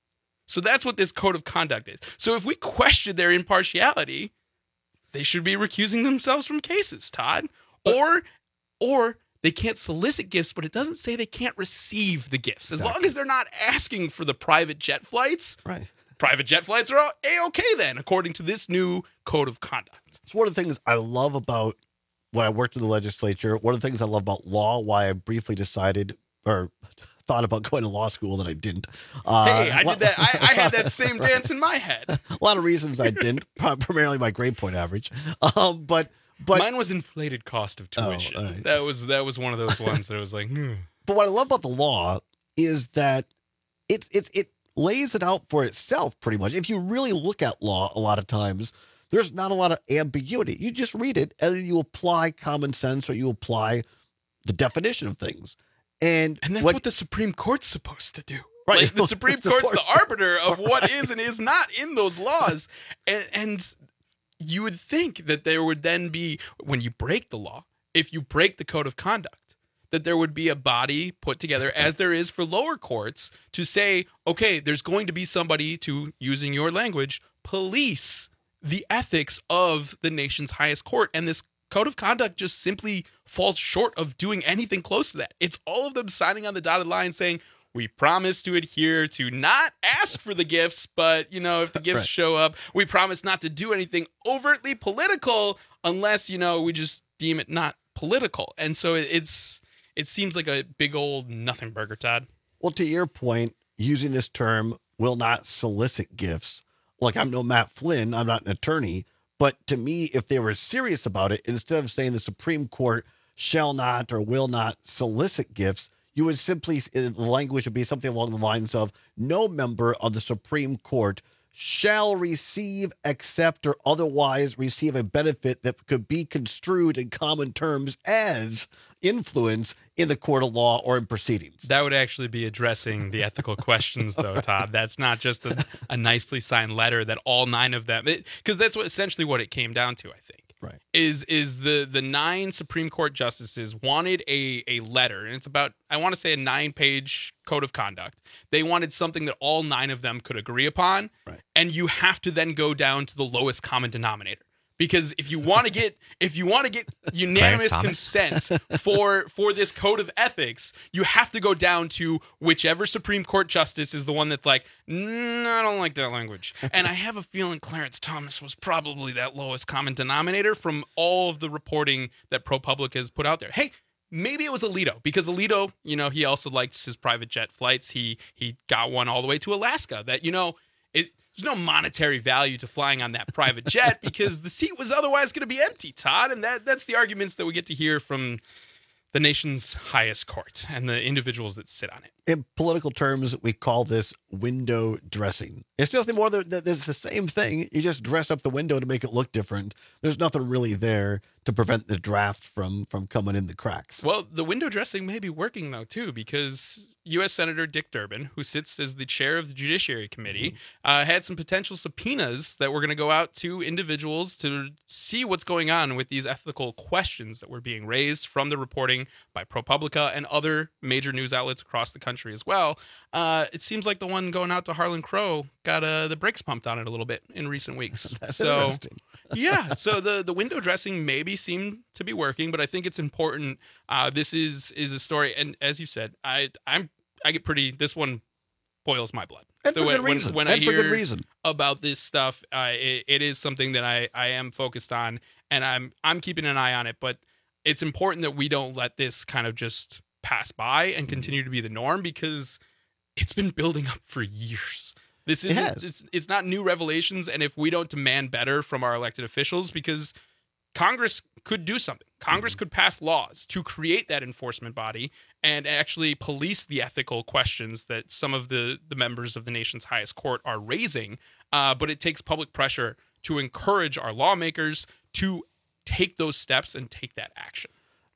So that's what this code of conduct is. So if we question their impartiality, they should be recusing themselves from cases, Todd. Or, or they can't solicit gifts, but it doesn't say they can't receive the gifts. As Exactly. long as they're not asking for the private jet flights, right. private jet flights are A-okay then, according to this new code of conduct. It's one of the things I love about when I worked in the legislature. One of the things I love about law, why I briefly decided or thought about going to law school that I didn't. Uh, Hey, I did that. I, I had that same dance in my head. A lot of reasons I didn't, primarily my grade point average. Um, but but Mine was inflated cost of tuition. Oh, right. That was that was one of those ones that I was like, hmm. But what I love about the law is that it it it lays it out for itself pretty much. If you really look at law, a lot of times there's not a lot of ambiguity. You just read it and then you apply common sense or you apply the definition of things. And And that's what, what the Supreme Court's supposed to do. Right. Like the Supreme It's Court's the supposed to. arbiter of what is and is not in those laws. And, and you would think that there would then be, when you break the law, if you break the code of conduct, that there would be a body put together, as there is for lower courts, to say, okay, there's going to be somebody to, using your language, police the ethics of the nation's highest court. And this code of conduct just simply falls short of doing anything close to that. It's all of them signing on the dotted line saying, we promise to adhere to not ask for the gifts, but, you know, if the gifts Right. show up, we promise not to do anything overtly political unless, you know, we just deem it not political. And so it- it's it seems like a big old nothing burger, Todd. well, to your point, using this term will not solicit gifts. Like, I'm no Matt Flynn, I'm not an attorney, but to me, if they were serious about it, instead of saying the Supreme Court shall not or will not solicit gifts, you would simply, the language would be something along the lines of no member of the Supreme Court shall receive, accept, or otherwise receive a benefit that could be construed in common terms as influence in the court of law or in proceedings. That would actually be addressing the ethical questions, though, Todd. That's not just a, a nicely signed letter that all nine of them, because that's what essentially what it came down to, I think. Right. Is is the the nine Supreme Court justices wanted a a letter, and it's about, I want to say, a nine page code of conduct. They wanted something that all nine of them could agree upon, right. And you have to then go down to the lowest common denominator. Because if you want to get if you want to get unanimous consent for for this code of ethics, you have to go down to whichever Supreme Court justice is the one that's like, mm, I don't like that language. And I have a feeling Clarence Thomas was probably that lowest common denominator from all of the reporting that ProPublica has put out there. Hey, maybe it was Alito, because Alito, you know, he also likes his private jet flights. He he got one all the way to Alaska. That, you know, it. There's no monetary value to flying on that private jet because the seat was otherwise going to be empty, Todd. And that that's the arguments that we get to hear from the nation's highest court and the individuals that sit on it. In political terms, we call this window dressing. It's nothing more than it's the same thing. You just dress up the window to make it look different. There's nothing really there to prevent the draft from from coming in the cracks. Well, the window dressing may be working, though, too, because U S Senator Dick Durbin, who sits as the chair of the Judiciary Committee, uh, had some potential subpoenas that were going to go out to individuals to see what's going on with these ethical questions that were being raised from the reporting by ProPublica and other major news outlets across the country as well. Uh, it seems like the one going out to Harlan Crow got uh, the brakes pumped on it a little bit in recent weeks. That's so, interesting. yeah, so the, the window dressing maybe seemed to be working, but I think it's important. Uh, this is is a story, and as you said, I I'm I get pretty. This one boils my blood. And for The way- good reason. When, when And I for hear good reason. about this stuff, uh, it, it is something that I I am focused on, and I'm I'm keeping an eye on it. But it's important that we don't let this kind of just pass by and continue to be the norm, because it's been building up for years. This It isn't has. it's, it's not new revelations, and if we don't demand better from our elected officials, because Congress could do something. Congress could pass laws to create that enforcement body and actually police the ethical questions that some of the, the members of the nation's highest court are raising. Uh, but it takes public pressure to encourage our lawmakers to take those steps and take that action.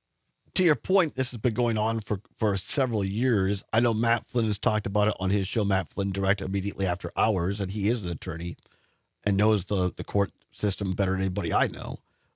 To your point, this has been going on for, for several years. I know Matt Flynn has talked about it on his show, Matt Flynn Direct, immediately after hours, and he is an attorney and knows the, the court system better than anybody I know.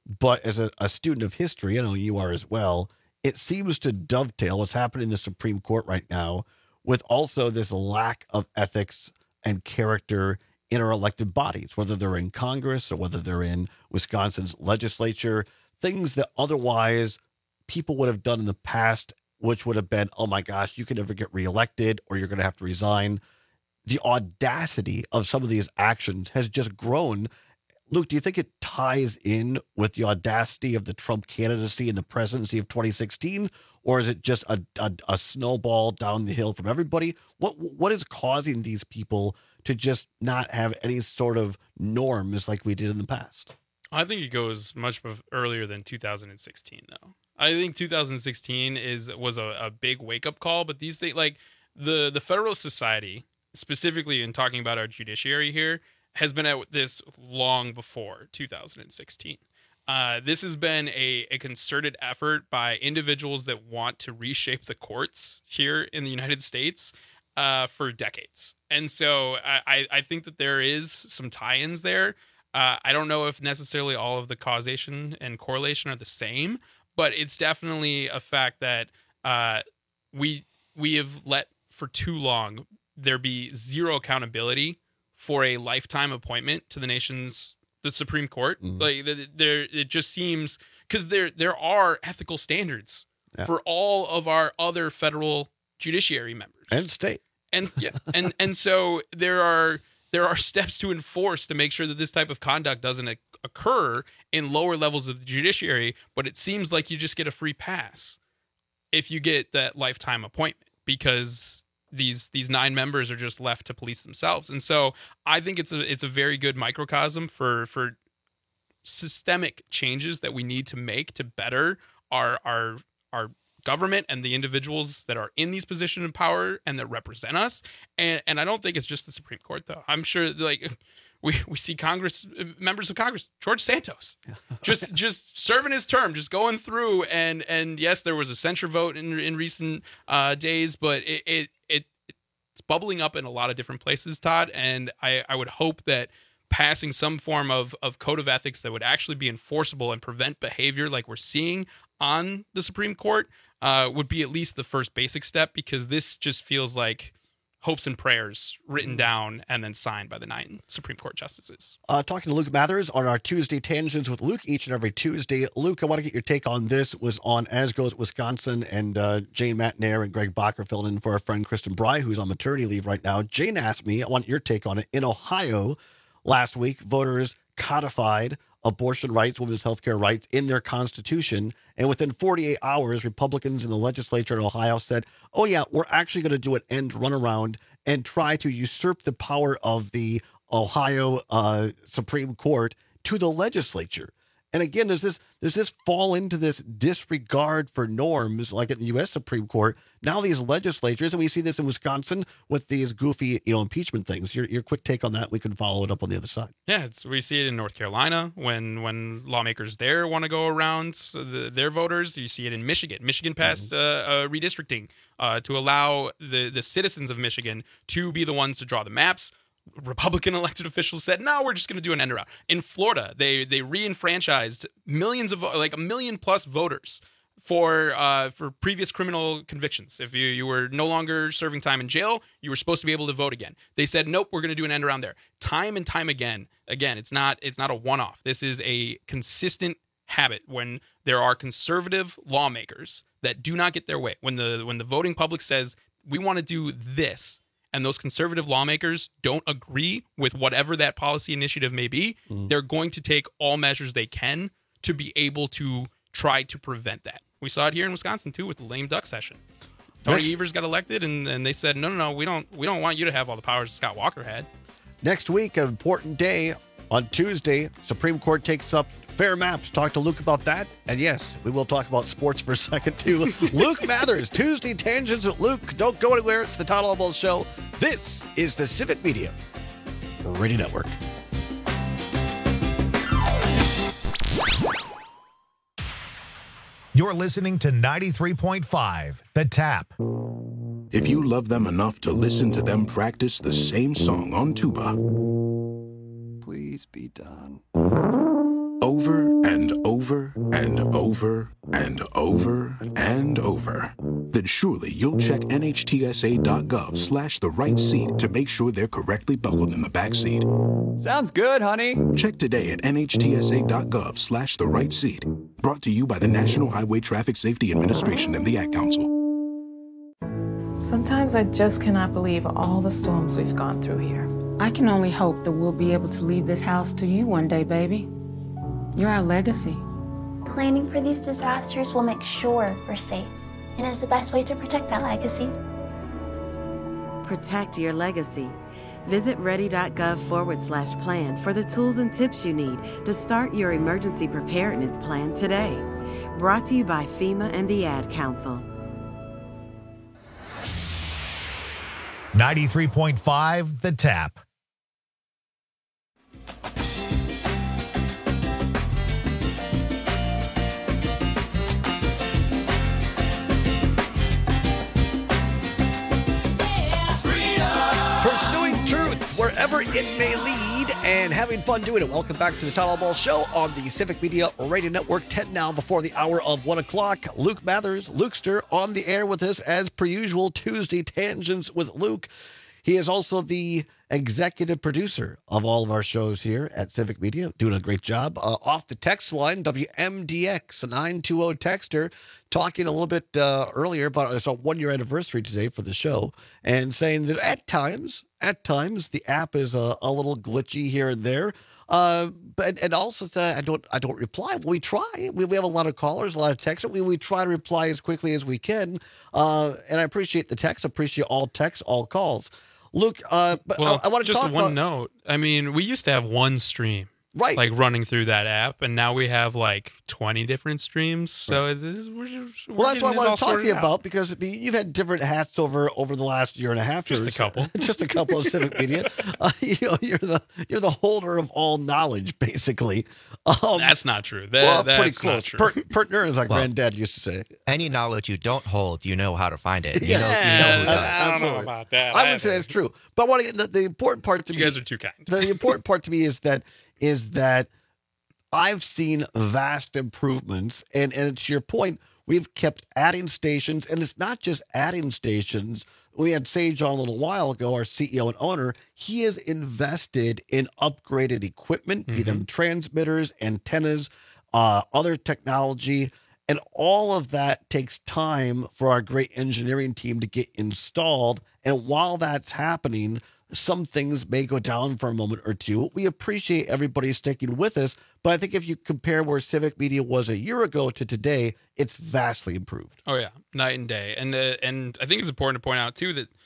But as a, a student of history, I know you are as well, it seems to dovetail what's happening in the Supreme Court right now with also this lack of ethics and character in our elected bodies, whether they're in Congress or whether they're in Wisconsin's legislature, things that otherwise people would have done in the past, which would have been, oh my gosh, you can never get reelected or you're going to have to resign. The audacity of some of these actions has just grown. Luke, do you think it ties in with the audacity of the Trump candidacy and the presidency of twenty sixteen, or is it just a, a, a snowball down the hill from everybody? What What is causing these people to just not have any sort of norms like we did in the past? I think it goes much bef- earlier than two thousand sixteen, though. I think two thousand sixteen is was a, a big wake-up call, but these things, like the, the Federalist Society, specifically in talking about our judiciary here, has been at this long before two thousand sixteen. Uh, this has been a, a concerted effort by individuals that want to reshape the courts here in the United States uh, for decades. And so I, I think that there is some tie-ins there. Uh, I don't know if necessarily all of the causation and correlation are the same, but it's definitely a fact that uh, we we have let for too long there be zero accountability for a lifetime appointment to the nation's the Supreme Court. Mm-hmm. Like there, it just seems because there there are ethical standards yeah. for all of our other federal judiciary members and state, and yeah, and and so there are there are steps to enforce to make sure that this type of conduct doesn't occur in lower levels of the judiciary. But it seems like you just get a free pass if you get that lifetime appointment because these these nine members are just left to police themselves. And so I think it's a it's a very good microcosm for for systemic changes that we need to make to better our our our government and the individuals that are in these positions of power and that represent us. And and I don't think it's just the Supreme Court, though. I'm sure like we we see Congress members of Congress, George Santos, just just serving his term, just going through. And and yes, there was a censure vote in in recent uh, days, but it, it it it's bubbling up in a lot of different places, Todd. And I I would hope that passing some form of of code of ethics that would actually be enforceable and prevent behavior like we're seeing on the Supreme Court uh, would be at least the first basic step, because this just feels like hopes and prayers written down and then signed by the nine Supreme Court justices. Uh, talking to Luke Mathers on our Tuesday Tangents with Luke each and every Tuesday. Luke, I want to get your take on this. It was on As Goes Wisconsin, and uh, Jane Matnair and Greg Bacher filled in for our friend Kristen Bry, who's on maternity leave right now. Jane asked me, I want your take on it. In Ohio last week, voters codified abortion rights, women's health care rights in their constitution. And within forty-eight hours, Republicans in the legislature in Ohio said, oh, yeah, we're actually going to do an end run around and try to usurp the power of the Ohio uh, Supreme Court to the legislature. And again, there's this there's this fall into this disregard for norms like in the U S Supreme Court. Now these legislatures, and we see this in Wisconsin with these goofy, you know, impeachment things. Your your quick take on that. We can follow it up on the other side. Yeah, it's, we see it in North Carolina when when lawmakers there want to go around the, their voters. You see it in Michigan. Michigan passed mm-hmm. uh, uh, redistricting uh, to allow the the citizens of Michigan to be the ones to draw the maps. Republican elected officials said, no, we're just going to do an end around. In Florida, they they re-enfranchised millions of, like a million plus voters for uh, for previous criminal convictions. If you, you were no longer serving time in jail, you were supposed to be able to vote again. They said, nope, we're going to do an end around there. Time and time again, again, it's not it's not a one-off. This is a consistent habit when there are conservative lawmakers that do not get their way. When the when the voting public says, we want to do this, and those conservative lawmakers don't agree with whatever that policy initiative may be, mm. they're going to take all measures they can to be able to try to prevent that. We saw it here in Wisconsin, too, with the lame duck session. Tony Next. Evers got elected, and, and they said, no, no, no, we don't, we don't want you to have all the powers that Scott Walker had. Next week, an important day. On Tuesday, Supreme Court takes up fair maps. Talk to Luke about that. And yes, we will talk about sports for a second, too. Luke Mathers, Tuesday Tangents with Luke. Don't go anywhere. It's the Todd Level Show. This is the Civic Media Radio Network. You're listening to ninety-three point five, The Tap. If you love them enough to listen to them practice the same song on tuba, please be done. Over and over and over and over and over, then surely you'll check nhtsa.gov slash the right seat to make sure they're correctly buckled in the back seat. Sounds good, honey. Check today at nhtsa.gov slash the right seat. Brought to you by the National Highway Traffic Safety Administration and the Ad Council. Sometimes I just cannot believe all the storms we've gone through here. I can only hope that we'll be able to leave this house to you one day, baby. You're our legacy. Planning for these disasters will make sure we're safe, and is the best way to protect that legacy. Protect your legacy. Visit ready.gov forward slash plan for the tools and tips you need to start your emergency preparedness plan today. Brought to you by FEMA and the Ad Council. ninety-three point five The Tap. Pursuing truth wherever it may lead and having fun doing it. Welcome back to the Todd Ball Show on the Civic Media Radio Network. ten now before the hour of one o'clock. Luke Mathers, Lukester, on the air with us as per usual. Tuesday Tangents with Luke. He is also the executive producer of all of our shows here at Civic Media, doing a great job. Uh, off the text line, W M D X nine two zero texter, talking a little bit uh, earlier about it's a one-year anniversary today for the show, and saying that at times, at times, the app is a, a little glitchy here and there. Uh, but and also uh, I don't I don't reply. We try. We, we have a lot of callers, a lot of texts. We we try to reply as quickly as we can. Uh, and I appreciate the text. Appreciate all texts, all calls. Luke, uh, but well, I, I want to just talk one about, note. I mean, we used to have one stream, right, like running through that app, and now we have like twenty different streams. So Right. this is we're, just, we're Well, that's what I getting it all want to talk to you sorted out. about, because I mean, you've had different hats over over the last year and a half. Just or a so. couple. just a couple of Civic Media. Uh, you know, you're the you're the holder of all knowledge, basically. Um, That's not true. That, well, that's pretty close. Not true. Per, Pertner, as my Well, granddad used to say. Any knowledge you don't hold, you know how to find it. You Yeah, know, you know who does. I don't know Absolutely. about that. I would say that's true. But what I- the, the important part to You me, guys are too kind. The important part to me is that is that I've seen vast improvements, and and to your point, we've kept adding stations, and it's not just adding stations. We had Sage on a little while ago, our C E O and owner. He has invested in upgraded equipment, be them transmitters, antennas, uh, other technology, and all of that takes time for our great engineering team to get installed. And while that's happening, some things may go down for a moment or two. We appreciate everybody sticking with us, but I think if you compare where Civic Media was a year ago to today, it's vastly improved. Oh yeah, night and day. And uh, and I think it's important to point out too that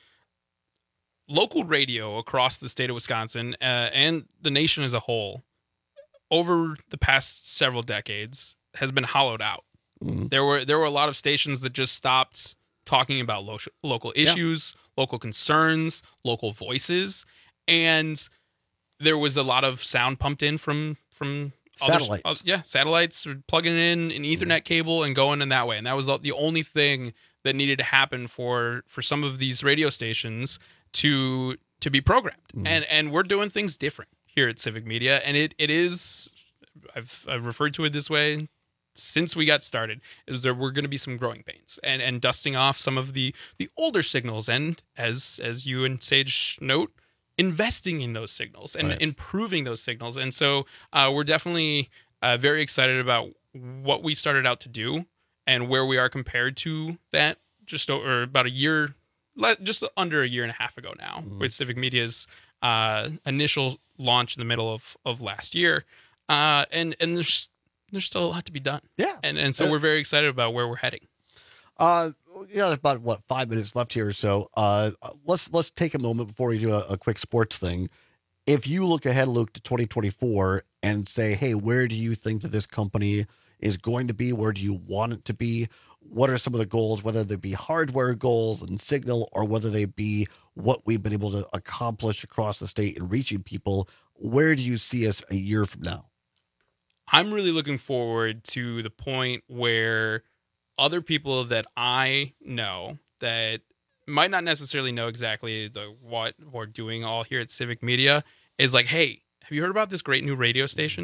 local radio across the state of Wisconsin uh, and the nation as a whole, over the past several decades, has been hollowed out. Mm-hmm. There were there were a lot of stations that just stopped talking about lo- local issues, local concerns, local voices, and there was a lot of sound pumped in from from other- Satellites. uh, yeah, satellites were plugging in an Ethernet cable and going in that way, and that was the only thing that needed to happen for for some of these radio stations to to be programmed. And and we're doing things different here at Civic Media, and it it is I've I've referred to it this way since we got started, is there were going to be some growing pains and and dusting off some of the the older signals, and as as you and Sage note, investing in those signals and Right. improving those signals. And so uh, we're definitely uh, very excited about what we started out to do and where we are compared to that just over about a year, le- just under a year and a half ago now, with Civic Media's uh, initial launch in the middle of, of last year. Uh, and and there's there's still a lot to be done. Yeah. And and so Uh, we're very excited about where we're heading. Uh, we got about what five minutes left here or so. Uh, let's let's take a moment before we do a, a quick sports thing. If you look ahead, Luke, to twenty twenty-four and say, hey, where do you think that this company is going to be? Where do you want it to be? What are some of the goals, whether they be hardware goals and signal, or whether they be what we've been able to accomplish across the state in reaching people? Where do you see us a year from now? I'm really looking forward to the point where other people that I know that might not necessarily know exactly the what we're doing all here at Civic Media is like, hey, have you heard about this great new radio station?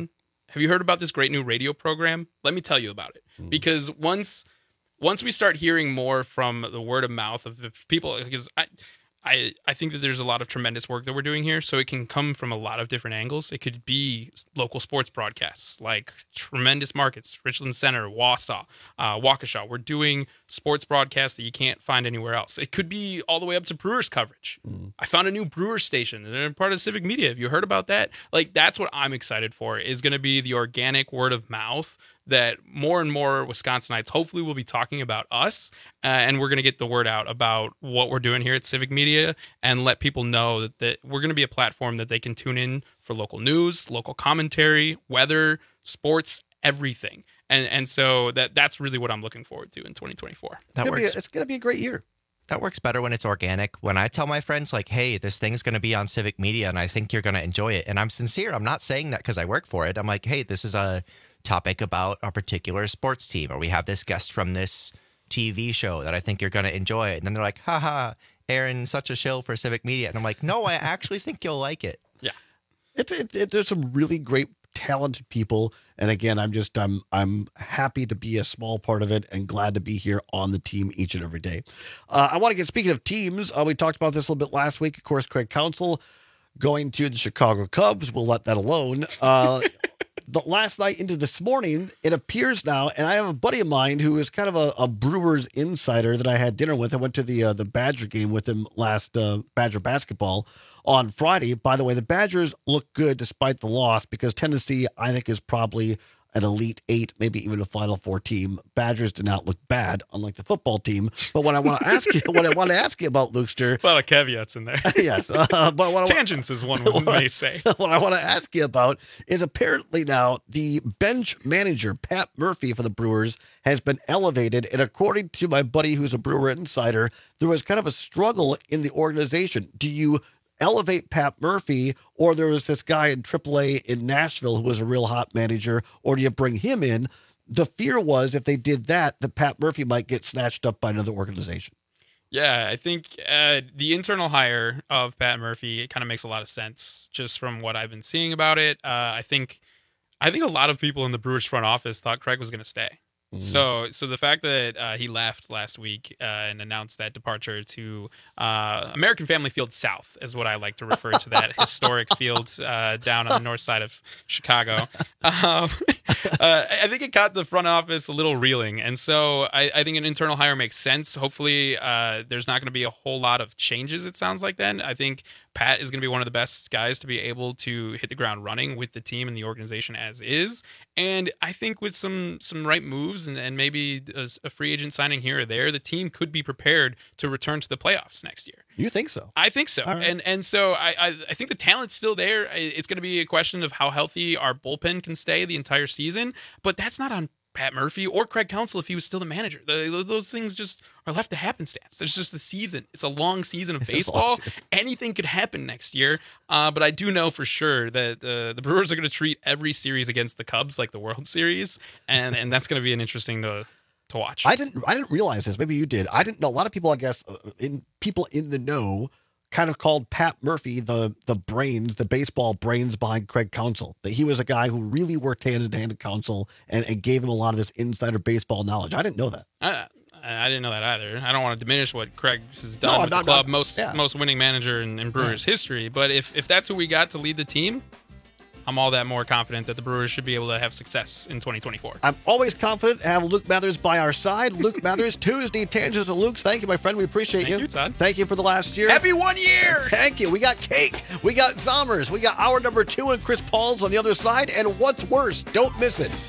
have you heard about this great new radio program? Let me tell you about it. Mm. Because once once we start hearing more from the word of mouth of the people, because I, I, I think that there's a lot of tremendous work that we're doing here, so it can come from a lot of different angles. It could be local sports broadcasts, like tremendous markets, Richland Center, Wausau, uh, Waukesha. We're doing sports broadcasts that you can't find anywhere else. It could be all the way up to Brewers coverage. Mm. I found a new Brewers station. They're part of Civic Media. Have you heard about that? Like, that's what I'm excited for, is going to be the organic word of mouth that more and more Wisconsinites hopefully will be talking about us, uh, and we're going to get the word out about what we're doing here at Civic Media and let people know that, that we're going to be a platform that they can tune in for local news, local commentary, weather, sports, everything. And and so that that's really what I'm looking forward to in twenty twenty-four. That it's works. Be a, it's going to be a great year. That works better when it's organic. When I tell my friends, like, hey, this thing's going to be on Civic Media and I think you're going to enjoy it. And I'm sincere. I'm not saying that because I work for it. I'm like, hey, this is a topic about a particular sports team, or we have this guest from this T V show that I think you're going to enjoy. And then they're like, haha, Aaron, such a shill for Civic Media. And I'm like, no, I actually think you'll like it. Yeah. It's it, it, there's some really great, talented people. And again, I'm just, I'm, I'm happy to be a small part of it and glad to be here on the team each and every day. Uh, I want to get, speaking of teams, uh, we talked about this a little bit last week. Of course, Craig Counsell going to the Chicago Cubs. We'll let that alone. Uh, The last night into this morning, it appears now, and I have a buddy of mine who is kind of a, a Brewers insider that I had dinner with. I went to the uh, the Badger game with him last uh, Badger basketball on Friday. By the way, the Badgers look good despite the loss because Tennessee, I think, is probably an Elite Eight, maybe even a Final Four team. Badgers did not look bad, unlike the football team. But what I want to ask you, what I want to ask you about, Lukester, a lot of caveats in there. yes, uh, but what tangents I, is one one may say. What I want to ask you about is apparently now the bench manager Pat Murphy for the Brewers has been elevated, and according to my buddy who's a Brewer insider, there was kind of a struggle in the organization. Do you elevate Pat Murphy, or there was this guy in triple A in Nashville who was a real hot manager, or do you bring him in? The fear was if they did that, that Pat Murphy might get snatched up by another organization. Yeah, I think uh, the internal hire of Pat Murphy kind of makes a lot of sense just from what I've been seeing about it. Uh, I think I think a lot of people in the Brewers front office thought Craig was going to stay. Mm-hmm. So, so the fact that uh, he left last week uh, and announced that departure to uh, American Family Field South is what I like to refer to that historic field uh, down on the north side of Chicago. Um, uh, I think it caught the front office a little reeling, and so I, I think an internal hire makes sense. Hopefully, uh, there's not going to be a whole lot of changes. It sounds like then. I think Pat is going to be one of the best guys to be able to hit the ground running with the team and the organization as is. And I think with some some right moves and, and maybe a, a free agent signing here or there, the team could be prepared to return to the playoffs next year. You think so? I think so. Right. And and so I, I, I think the talent's still there. It's going to be a question of how healthy our bullpen can stay the entire season. But that's not on Pat Murphy or Craig Counsell if he was still the manager. The, those things just are left to happenstance. There's just a season. It's a long season of baseball. Anything could happen next year. Uh, but I do know for sure that uh, the Brewers are going to treat every series against the Cubs like the World Series, and and that's going to be an interesting to to watch. I didn't I didn't realize this. Maybe you did. I didn't know. A lot of people, I guess, uh, in people in the know, kind of called Pat Murphy the the brains, the baseball brains behind Craig Counsell. That he was a guy who really worked hand in hand with Counsell and, and gave him a lot of this insider baseball knowledge. I didn't know that. I, I didn't know that either. I don't want to diminish what Craig has done No, with not- the club, not- most yeah. most winning manager in, in Brewers history. But if if that's who we got to lead the team, I'm all that more confident that the Brewers should be able to have success in twenty twenty-four. I'm always confident to have Luke Mathers by our side. Luke Mathers, Tuesday, Tangents and Luke's. Thank you, my friend. We appreciate Thank you. you, Todd. Thank you for the last year. Happy one year! Thank you. We got cake. We got Zommers. We got hour number two and Chris Paul's on the other side. And what's worse, don't miss it.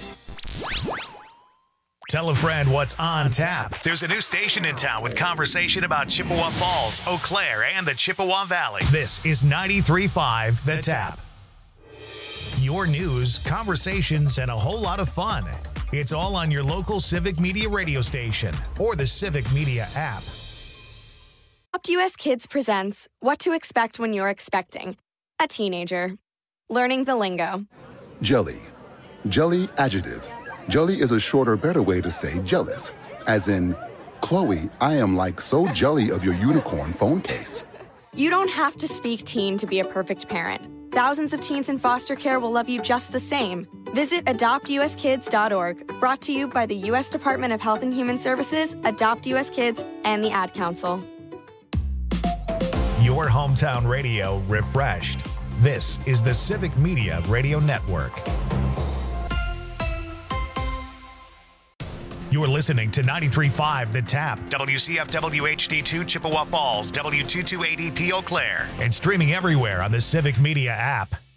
Tell a friend what's on tap. There's a new station in town with conversation about Chippewa Falls, Eau Claire, and the Chippewa Valley. This is ninety-three point five The Tap. Your news, conversations, and a whole lot of fun. It's all on your local Civic Media radio station or the Civic Media app. Adopt U S Kids presents What to Expect When You're Expecting a Teenager. Learning the lingo. Jelly. Jelly adjective. Jelly is a shorter, better way to say jealous. As in, Chloe, I am like so jelly of your unicorn phone case. You don't have to speak teen to be a perfect parent. Thousands of teens in foster care will love you just the same. Visit adopt u s kids dot org, brought to you by the U S Department of Health and Human Services, Adopt U S Kids, and the Ad Council. Your hometown radio refreshed. This is the Civic Media Radio Network. You're listening to ninety-three point five The Tap, W C F W H D two Chippewa Falls, W two two eight E P Eau Claire, and streaming everywhere on the Civic Media app.